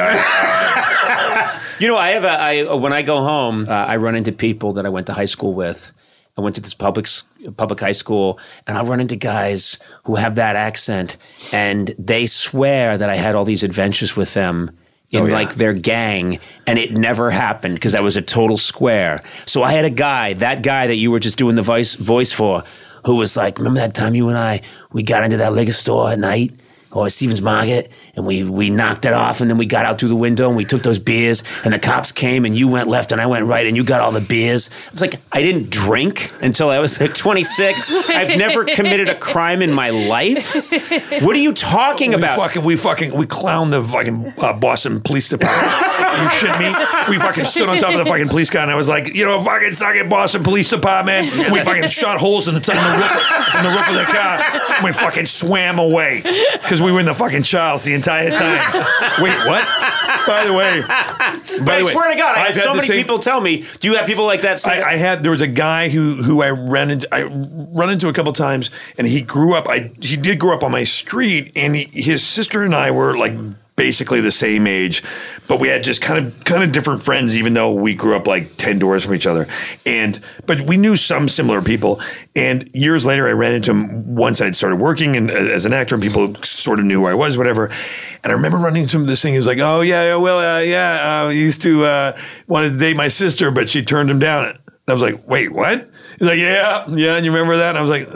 You know, when I go home, I run into people that I went to high school with. I went to this public high school, and I run into guys who have that accent, and they swear that I had all these adventures with them in like their gang, and it never happened because I was a total square. So I had a guy, that guy that you were just doing the voice for, who was like, remember that time you and we got into that liquor store at night? Or Stevens Market, and we knocked it off, and then we got out through the window, and we took those beers, and the cops came, and you went left, and I went right, and you got all the beers. I was like, I didn't drink until I was like 26. I've never committed a crime in my life. What are you talking about? We clowned the fucking Boston Police Department. You shit me? We fucking stood on top of the fucking police car, and I was like, fucking suck it, Boston Police Department. And we fucking shot holes in the roof of the car, and we fucking swam away. Because we were in the fucking Charles the entire time. Wait, what? By the way, I swear to God, I have so many people tell me. Do you have people like that? There was a guy who I run into a couple times, and he grew up. He did grow up on my street, and his sister and I were like basically the same age, but we had just kind of different friends, even though we grew up like 10 doors from each other. But we knew some similar people. And years later, I ran into him once I'd started working and as an actor, and people sort of knew who I was, whatever. And I remember running into him this thing. He was like, "Oh yeah, he used to wanted to date my sister, but she turned him down." And I was like, "Wait, what?" He's like, yeah, and you remember that? And I was like,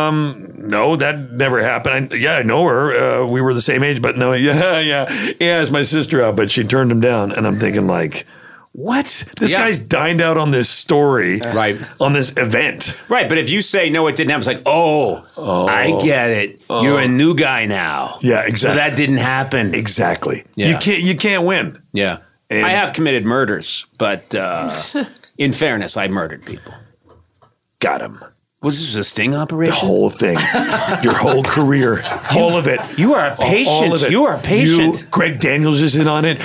no, that never happened. I know her. We were the same age, but no, it's my sister, but she turned him down. And I'm thinking like, what? This guy's dined out on this story, right? On this event, right? But if you say no, it didn't happen. It's like, I get it. You're a new guy now. Yeah, exactly. So that didn't happen. Exactly. Yeah. You can't win. Yeah, and I have committed murders, but in fairness, I murdered people. Got him. Was this a sting operation? The whole thing. Your whole career. All of it. You are a patient. All of it. You are a patient. Greg Daniels is in on it.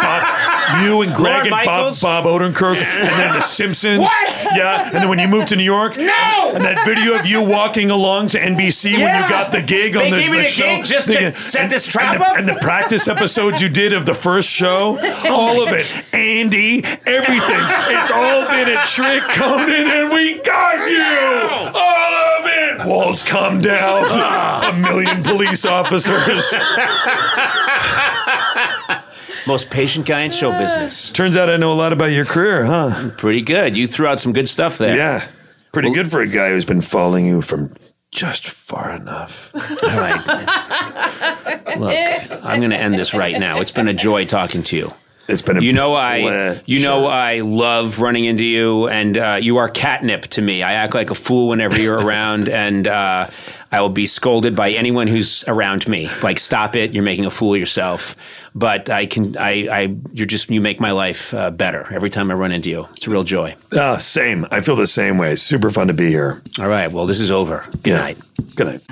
You and Greg and Bob Odenkirk, and then The Simpsons. What? Yeah, and then when you moved to New York. No! And that video of you walking along to NBC when you got the gig on the show. They gave me the gig just to set this trap up? And the practice episodes you did of the first show. All of it. Andy, everything. It's all been a trick, Conan, and we got you! All of it! Walls come down. 1 million police officers. Most patient guy in show business. Turns out I know a lot about your career, huh? Pretty good. You threw out some good stuff there. Yeah. Pretty good for a guy who's been following you from just far enough. All right. Look, I'm going to end this right now. It's been a joy talking to you. It's been I love running into you, and you are catnip to me. I act like a fool whenever you're around, and I will be scolded by anyone who's around me. Like, stop it! You're making a fool of yourself. But you make my life better every time I run into you. It's a real joy. Same. I feel the same way. Super fun to be here. All right. Well, this is over. Good night. Good night.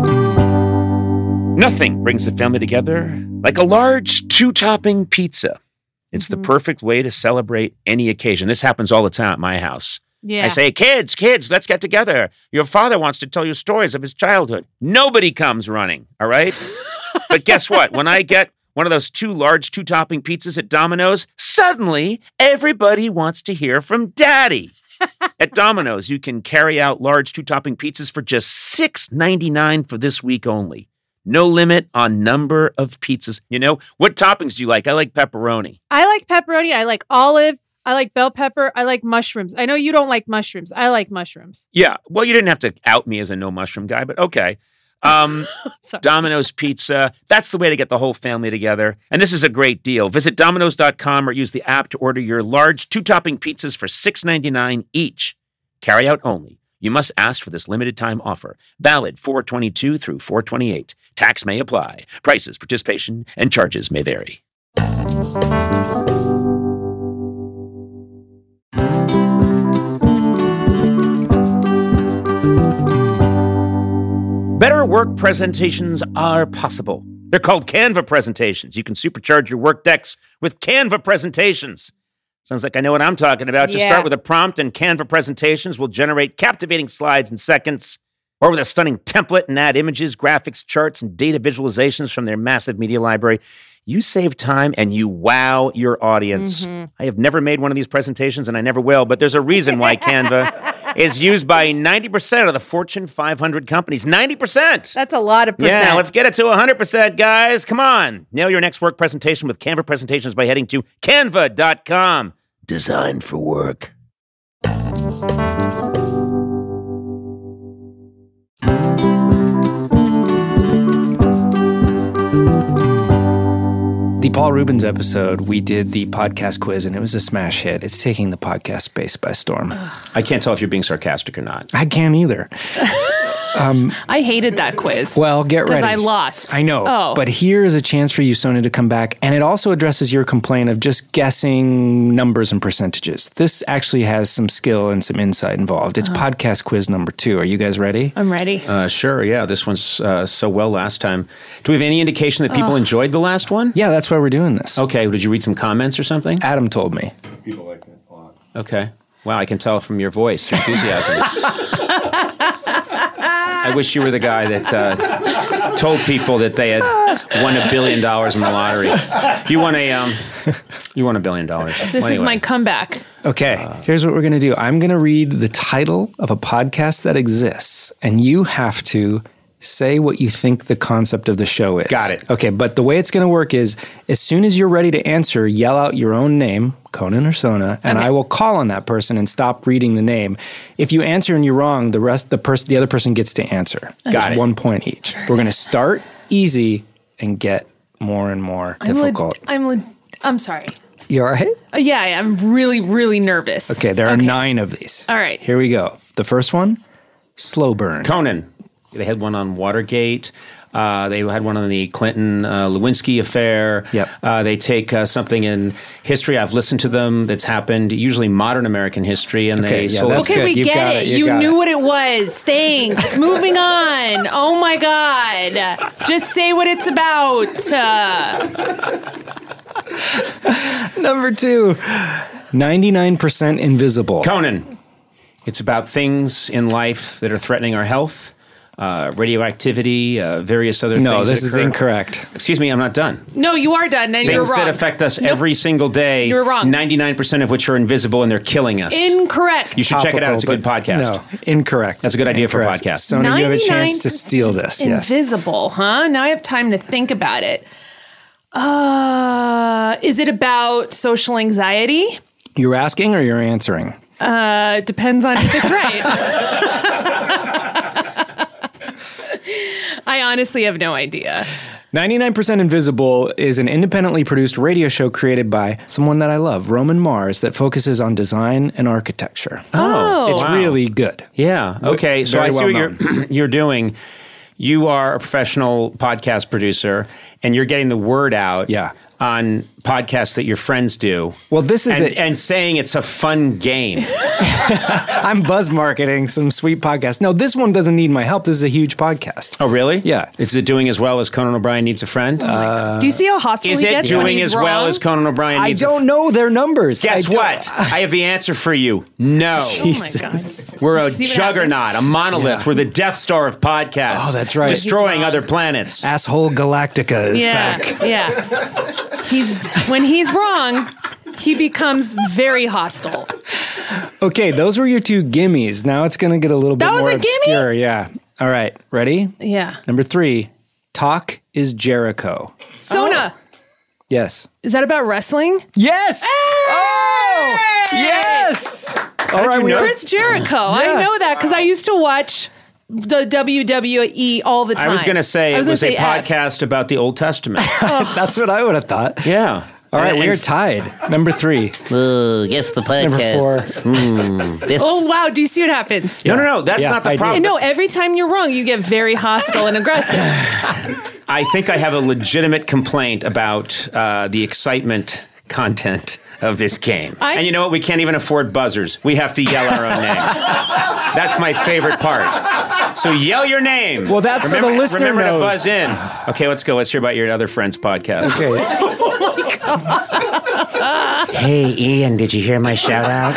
Nothing brings the family together like a large 2-topping pizza. It's the perfect way to celebrate any occasion. This happens all the time at my house. Yeah. I say, kids, let's get together. Your father wants to tell you stories of his childhood. Nobody comes running, all right? But guess what? When I get one of those 2 large 2-topping pizzas at Domino's, suddenly everybody wants to hear from Daddy. At Domino's, you can carry out large 2-topping pizzas for just $6.99 for this week only. No limit on number of pizzas. You know, what toppings do you like? I like pepperoni. I like pepperoni. I like olive. I like bell pepper. I like mushrooms. I know you don't like mushrooms. I like mushrooms. Yeah. Well, you didn't have to out me as a no mushroom guy, but okay. Domino's Pizza. That's the way to get the whole family together. And this is a great deal. Visit Domino's.com or use the app to order your large 2-topping pizzas for $6.99 each. Carry out only. You must ask for this limited time offer. Valid 4/22 through 4/28. Tax may apply. Prices, participation, and charges may vary. Better work presentations are possible. They're called Canva presentations. You can supercharge your work decks with Canva presentations. Sounds like I know what I'm talking about. Just start with a prompt, and Canva presentations will generate captivating slides in seconds, or with a stunning template and add images, graphics, charts, and data visualizations from their massive media library. You save time and you wow your audience. I have never made one of these presentations, and I never will, but there's a reason why Canva is used by 90% of the Fortune 500 companies. 90%! That's a lot of percent. Yeah, let's get it to 100%, guys. Come on. Nail your next work presentation with Canva presentations by heading to canva.com. Designed for work. The Paul Rubens episode, we did the podcast quiz, and it was a smash hit. It's taking the podcast space by storm. I can't tell if you're being sarcastic or not. I can't either. I hated that quiz. Well, get ready. Because I lost. I know. Oh. But here is a chance for you, Sonia, to come back. And it also addresses your complaint of just guessing numbers and percentages. This actually has some skill and some insight involved. It's podcast quiz number 2. Are you guys ready? I'm ready. Sure, yeah. This one's so well last time. Do we have any indication that people enjoyed the last one? Yeah, that's why we're doing this. Okay, did you read some comments or something? Adam told me. People like that a lot. Okay. Wow, I can tell from your voice, your enthusiasm. I wish you were the guy that told people that they had won $1 billion in the lottery. You won $1 billion. This is my comeback. Okay, here's what we're going to do. I'm going to read the title of a podcast that exists, and you have to say what you think the concept of the show is. Got it. Okay, but the way it's going to work is as soon as you're ready to answer, yell out your own name, Conan or Sona, and I will call on that person and stop reading the name. If you answer and you're wrong, the other person gets to answer. Got it. 1 point each. We're going to start easy and get more and more difficult. I'm sorry. You all right? Yeah, I'm really, really nervous. Okay, there are 9 of these. All right. Here we go. The first one, slow burn. Conan. They had one on Watergate. They had one on the Clinton-Lewinsky affair. Yep. They take something in history. I've listened to them that's happened, usually modern American history, and Okay, they yeah, sold that's Okay, good. we You get got it. it. You You got knew it. what it was. Thanks. Moving on. Oh my God. Just say what it's about. Number 2, 99% invisible. Conan. It's about things in life that are threatening our health, radioactivity, various other things. No, this that is occur. incorrect. Excuse me, I'm not done. No, you are done, and you're Things wrong. that affect us every single day. You're wrong. 99% of which are invisible and they're killing us. Incorrect. You should check it out. It's a good Topical, podcast. but No, incorrect. That's a good idea for a Incorrect. podcast. Sona, you have a chance to steal this. Yes. Invisible, huh? Now I have time to think about it. Is it about social anxiety? You're asking or you're answering? Depends on if it's right. I honestly have no idea. 99% Invisible is an independently produced radio show created by someone that I love, Roman Mars, that focuses on design and architecture. Oh. It's really good. Yeah. Okay. So Very I see well what you're doing. You are a professional podcast producer, and you're getting the word out Yeah. on podcasts that your friends do. Well, this is and saying it's a fun game. I'm buzz marketing some sweet podcast. No, this one doesn't need my help. This is a huge podcast. Oh, really? Yeah. Is it doing as well as Conan O'Brien Needs a Friend? Do you see how hostile Is he it gets when doing he's as well wrong? as Conan O'Brien I Needs don't know their numbers. Guess what? I have the answer for you. No. Oh my God. We're a See what juggernaut, a monolith. Yeah. We're the Death Star of podcasts. Oh, that's right. Destroying He's wrong. other planets. Asshole Galactica is back. Yeah. When he's wrong, he becomes very hostile. Okay, those were your two gimmies. Now it's going to get a little bit That was more a gimme? obscure. Yeah. All right. Ready? Yeah. Number 3. Talk is Jericho. Sona. Yes. Is that about wrestling? Yes. Oh, yes. All right. Chris Jericho. I know that because I used to watch the WWE all the time. I was going to say I it was gonna a say F. podcast about the Old Testament. That's what I would have thought. Yeah. All right, we are And- tied. Number 3. Guess the podcast. Number 4. This Oh, wow. Do you see what happens? No. That's Yeah, not the I do. problem. No, every time you're wrong, you get very hostile and aggressive. I think I have a legitimate complaint about the excitement content of this game. And you know what? We can't even afford buzzers. We have to yell our own name. That's my favorite part. So yell your name. Well, that's so the listener remember knows. to buzz in. Okay, let's go. Let's hear about your other friend's podcast. Okay. Hey, Ian, did you hear my shout out?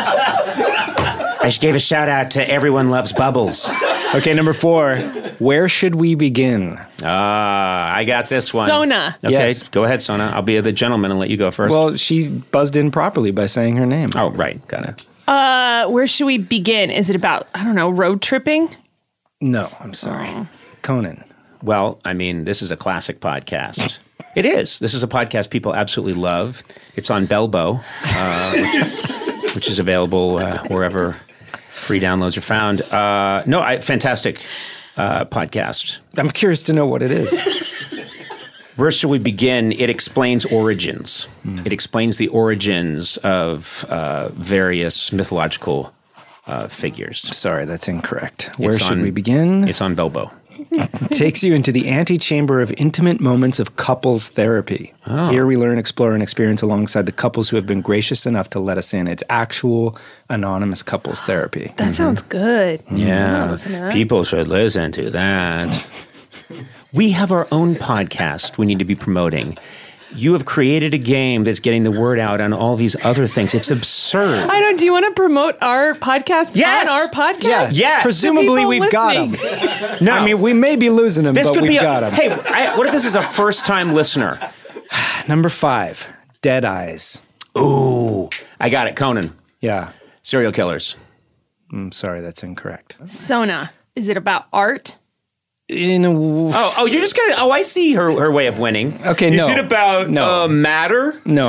I just gave a shout out to Everyone Loves Bubbles. Okay, number 4. Where should we begin? I got this one. Sona. Okay, Yes. go ahead, Sona. I'll be the gentleman and let you go first. Well, she buzzed in properly by saying her name. oh, right. Got it. Where should we begin? Is it about, I don't know, road tripping? No, I'm sorry. Conan. Well, I mean, this is a classic podcast. It is. This is a podcast people absolutely love. It's on Belbo, which is available wherever free downloads are found. Fantastic podcast. I'm curious to know what it is. Where should we begin? It explains origins. It explains the origins of various mythological figures. Sorry, that's incorrect. Where It's should on- we begin? It's on Belbo. Takes you into the antechamber of intimate moments of couples therapy. Here we learn, explore, and experience alongside the couples who have been gracious enough to let us in. It's actual anonymous couples therapy. That sounds good. Yeah, listen to that. people should listen to that. We have our own podcast we need to be promoting. You have created a game that's getting the word out on all these other things. It's absurd. I don't. Do you want to promote our podcast Yes. on our podcast? Yeah, Yes. presumably people we've got them. listening. No, I mean, we may be losing them, this but could we've be got them. Hey, what if this is a first-time listener? Number 5, Dead Eyes. Ooh, I got it. Conan, Yeah. serial killers. I'm sorry, that's incorrect. Sona. Is it about art? In a Oh, you're just gonna. Oh, I see her way of winning. Okay, Is no. it about No. matter? No.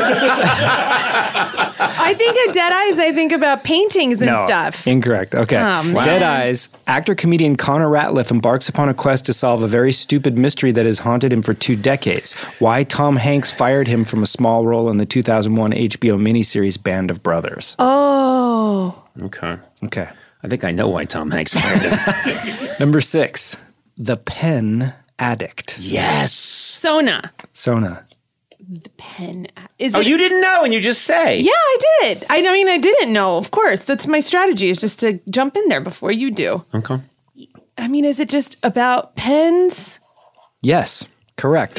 I think of Dead Eyes. I think about paintings and No, stuff. incorrect. Okay. Oh, man. Dead Eyes. Actor-comedian Connor Ratliff embarks upon a quest to solve a very stupid mystery that has haunted him for 2 decades. Why Tom Hanks fired him from a small role in the 2001 HBO miniseries Band of Brothers. Oh. Okay. Okay. I think I know why Tom Hanks fired him. Number 6, The Pen Addict. Yes. Sona. Sona. Pen. Is Oh, it? you didn't know, and you just say. Yeah, I did. I mean, I didn't know. Of course, that's my strategy. Is just to jump in there before you do. Okay. I mean, is it just about pens? Yes, correct.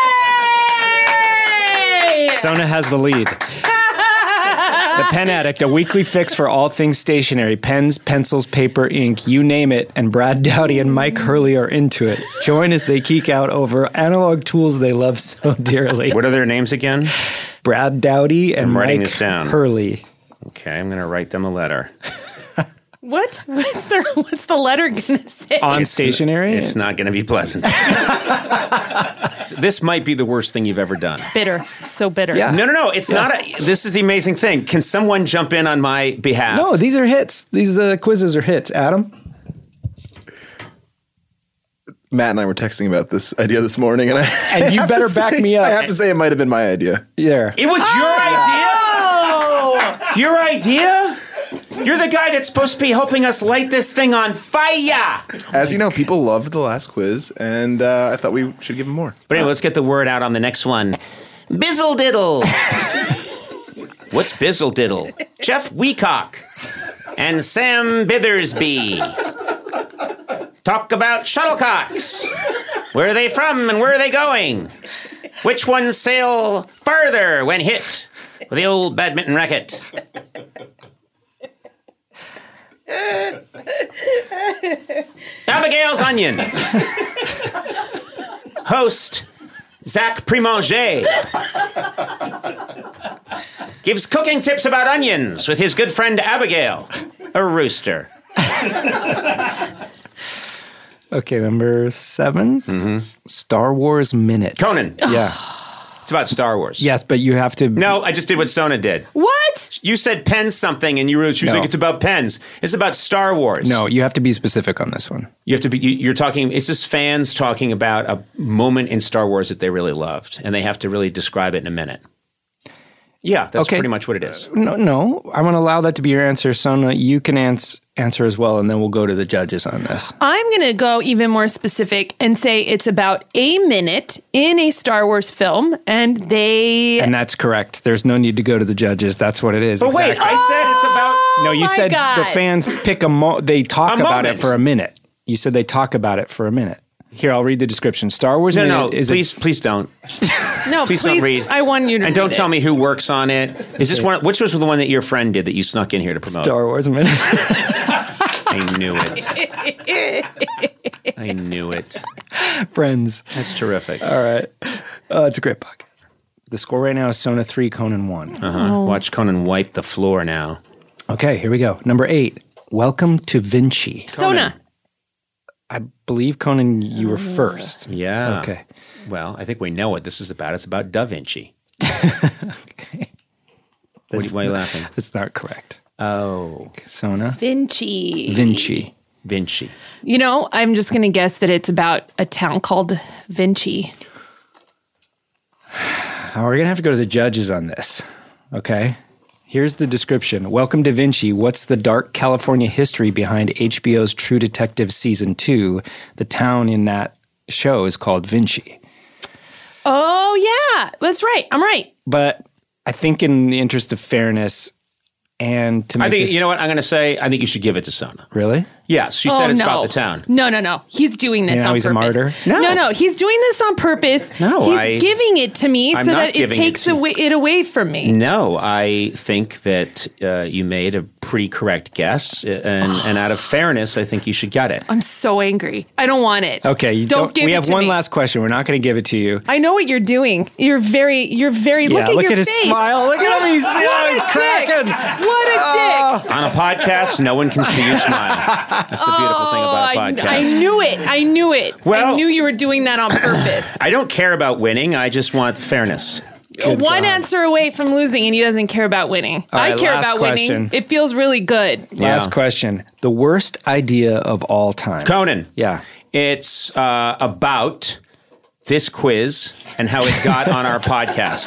Hey! Sona has the lead. The Pen Addict, a weekly fix for all things stationery, pens, pencils, paper, ink, you name it, and Brad Dowdy and Mike Hurley are into it. Join as they geek out over analog tools they love so dearly. What are their names again? Brad Dowdy and I'm writing Mike this down. Hurley. Okay, I'm going to write them a letter. What's the letter gonna say? On stationery? It's not going to be pleasant. This might be the worst thing you've ever done. Bitter. So bitter. Yeah. No. It's not. This is the amazing thing. Can someone jump in on my behalf? No, these are hits. The quizzes are hits. Adam? Matt and I were texting about this idea this morning, and And you better back me up. I have to say it might have been my idea. There. It was your idea? Oh! Your idea? You're the guy that's supposed to be helping us light this thing on fire. As you know, people loved the last quiz, and I thought we should give them more. But anyway, let's get the word out on the next one. Bizzle Diddle. What's Bizzle Diddle? Jeff Weacock and Sam Bithersby talk about shuttlecocks. Where are they from and where are they going? Which ones sail farther when hit with the old badminton racket? Abigail's Onion. Host Zach Premanger gives cooking tips about onions with his good friend Abigail, a rooster. Okay, number 7. Star Wars Minute. Conan. Yeah. It's about Star Wars. Yes, but you have to... No, I just did what Sona did. What? You said pens something, and she was No. like, it's about pens. It's about Star Wars. No, you have to be specific on this one. You have to be, you're talking, it's just fans talking about a moment in Star Wars that they really loved, and they have to really describe it in a minute. Yeah, that's Okay. pretty much what it is. No, I'm going to allow that to be your answer. Sona, you can answer as well, and then we'll go to the judges on this. I'm going to go even more specific and say it's about a minute in a Star Wars film, and they... And that's correct. There's no need to go to the judges. That's what it is. But wait, Exactly. I said it's about... No, you my said God. the fans pick they talk A about it moment. for a minute. You said they talk about it for a minute. Here, I'll read the description. Star Wars No, Minute no, is please don't. No, Please don't read. I want you to And read don't it. tell me who works on it. Is this one? Which was the one that your friend did that you snuck in here to promote? Star Wars Minute. I knew it. I knew it. Friends. That's terrific. All right. It's a great podcast. The score right now is Sona 3, Conan 1. Watch Conan wipe the floor now. Okay, here we go. Number 8. Welcome to Vinci. Sona. I believe, Conan, you were first. Yeah. Okay. Well, I think we know what this is about. It's about Da Vinci. Why are you laughing? That's not correct. Oh. Sona. Vinci. Vinci. Vinci. You know, I'm just going to guess that it's about a town called Vinci. We're going to have to go to the judges on this. Okay. Here's the description. Welcome to Vinci. What's the dark California history behind HBO's True Detective Season 2? The town in that show is called Vinci. Oh, yeah. That's right. I'm right. But I think in the interest of fairness and to make I think, this, you know what I'm going to say? I think you should give it to Sona. Really? Yes, she said it's about the town. No. He's doing this Now on he's purpose. a martyr? No. He's doing this on purpose. No, he's giving it to me I'm so not that it giving it takes to- it away from me. No, I think that you made a pretty correct guess, and out of fairness, I think you should get it. I'm so angry. I don't want it. Okay, you Don't give we it have to one me. last question. We're not going to give it to you. I know what you're doing. You're very. Look look at your his face. smile. Look at him. He's What he's a dick. cracking. What a dick. On a podcast, no one can see you smile. That's the beautiful thing about a podcast. I knew it. Well- I knew you were doing that on purpose. I don't care about winning. I just want fairness. One answer away from losing, and he doesn't care about winning. All I right, care last about question. winning. It feels really good. Last question. The worst idea of all time. Conan. Yeah. It's about this quiz and how it got on our podcast.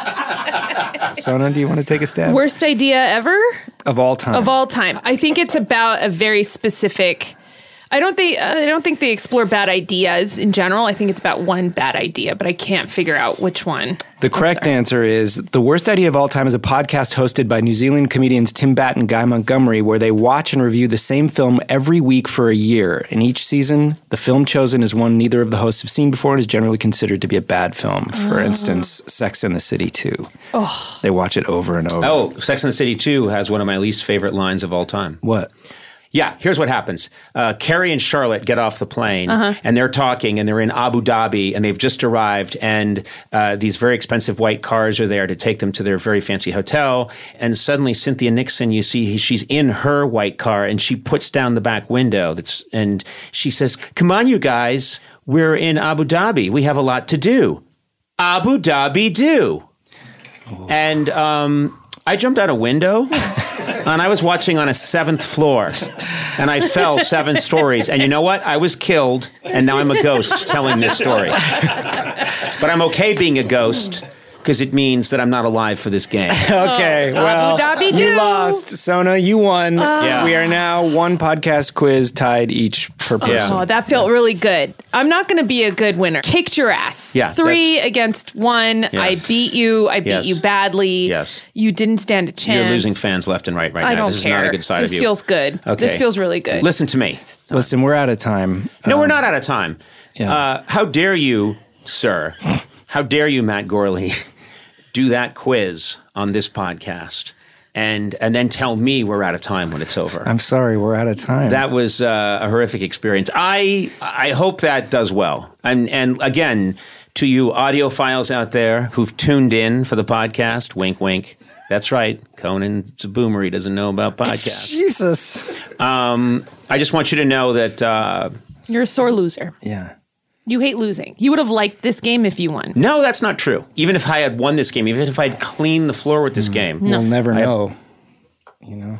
Sona, do you want to take a stab? Worst idea ever Of all time. of all time. I think it's about a very specific. I don't think they explore bad ideas in general. I think it's about one bad idea, but I can't figure out which one. The correct answer is The Worst Idea of All Time is a podcast hosted by New Zealand comedians Tim Batt and Guy Montgomery, where they watch and review the same film every week for a year. In each season, the film chosen is one neither of the hosts have seen before and is generally considered to be a bad film. For instance, Sex and the City 2. Oh. They watch it over and over. Oh, Sex and the City 2 has one of my least favorite lines of all time. What? Yeah, here's what happens. Carrie and Charlotte get off the plane, and they're talking, and they're in Abu Dhabi, and they've just arrived, and these very expensive white cars are there to take them to their very fancy hotel, and suddenly Cynthia Nixon, you see, she's in her white car, and she puts down the back window, and she says, "Come on, you guys, we're in Abu Dhabi. We have a lot to do. Abu Dhabi do." Oh. And I jumped out a window. And I was watching on a 7th floor, and I fell 7 stories. And you know what? I was killed, and now I'm a ghost telling this story. But I'm okay being a ghost because it means that I'm not alive for this game. Okay, well, Abu Dhabi you do. lost. Sona, you won. We are now one podcast quiz tied each per person. Oh, that felt really good. I'm not going to be a good winner. Kicked your ass. Yeah, 3 against 1. Yeah. I beat you. I beat Yes. you badly. Yes. You didn't stand a chance. You're losing fans left and right I now. don't This care. is not a good side this of you. feels good. Okay. This feels really good. Listen to me. Listen, we're out of time. No, we're not out of time. Yeah. How dare you, sir? How dare you, Matt Gorley, do that quiz on this podcast and then tell me we're out of time when it's over? I'm sorry, we're out of time. That was a horrific experience. I hope that does well. And again, to you audiophiles out there who've tuned in for the podcast, wink, wink. That's right. Conan's a boomer. He doesn't know about podcasts. Jesus. I just want you to know that... You're a sore loser. Yeah. You hate losing. You would have liked this game if you won. no, that's not true. Even if I had won this game, even if I had cleaned the floor with this game, You'll never know. You know?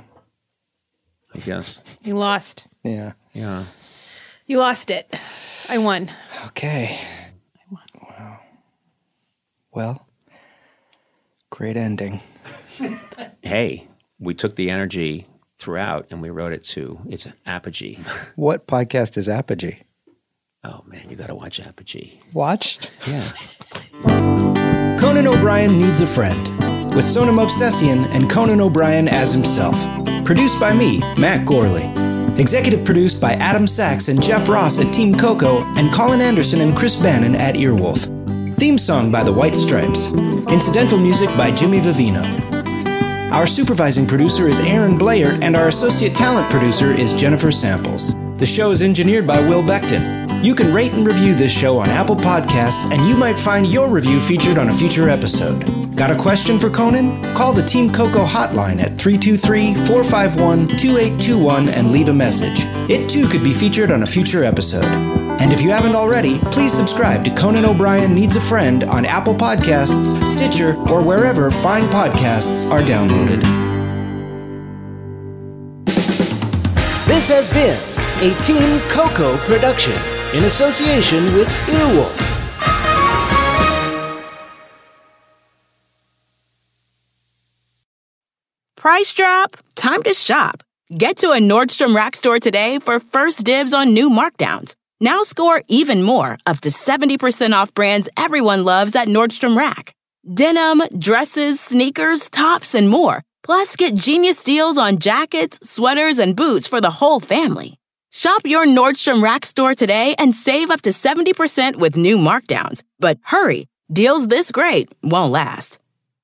I guess. You lost. Yeah. Yeah. You lost it. I won. Okay. Wow. Well, great ending. Hey, we took the energy throughout and we wrote it to its apogee. What podcast is Apogee? Oh, man, you got to watch Apogee. Watch. Yeah. Conan O'Brien Needs a Friend, with Sona Movsesian and Conan O'Brien as himself. Produced by me, Matt Gorley. Executive produced by Adam Sachs and Jeff Ross at Team Coco, and Colin Anderson and Chris Bannon at Earwolf. Theme song by the White Stripes. Incidental music by Jimmy Vivino. Our supervising producer is Aaron Blair, and our associate talent producer is Jennifer Samples. The show is engineered by Will Beckton. You can rate and review this show on Apple Podcasts, and you might find your review featured on a future episode. Got a question for Conan? Call the Team Coco hotline at 323-451-2821 and leave a message. It too could be featured on a future episode. And if you haven't already, please subscribe to Conan O'Brien Needs a Friend on Apple Podcasts, Stitcher, or wherever fine podcasts are downloaded. This has been a Team Coco production in association with Earwolf. Price drop? Time to shop. Get to a Nordstrom Rack store today for first dibs on new markdowns. Now score even more, up to 70% off brands everyone loves at Nordstrom Rack. Denim, dresses, sneakers, tops, and more. Plus, get genius deals on jackets, sweaters, and boots for the whole family. Shop your Nordstrom Rack store today and save up to 70% with new markdowns. But hurry, deals this great won't last.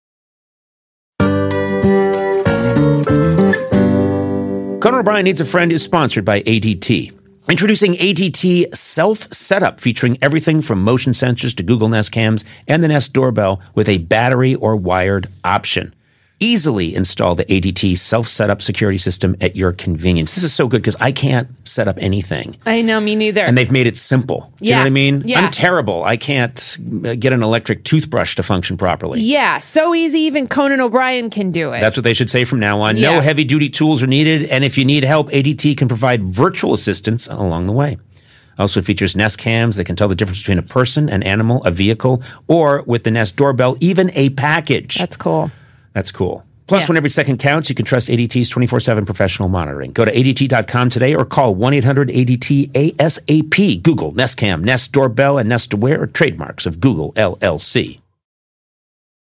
Conan O'Brien Needs a Friend is sponsored by ADT. Introducing ADT Self-Setup, featuring everything from motion sensors to Google Nest Cams and the Nest Doorbell with a battery or wired option. Easily install the ADT Self-Setup security system at your convenience. This is so good because I can't set up anything. I know, me neither. And they've made it simple. Do you know what I mean? Yeah. I'm terrible. I can't get an electric toothbrush to function properly. Yeah, so easy even Conan O'Brien can do it. That's what they should say from now on. Yeah. No heavy-duty tools are needed, and if you need help, ADT can provide virtual assistance along the way. Also features Nest Cams that can tell the difference between a person, an animal, a vehicle, or with the Nest Doorbell, even a package. That's cool. That's cool. Plus, when every second counts, you can trust ADT's 24/7 professional monitoring. Go to ADT.com today or call 1-800-ADT-ASAP. Google Nest Cam, Nest Doorbell, and Nest Aware are trademarks of Google LLC.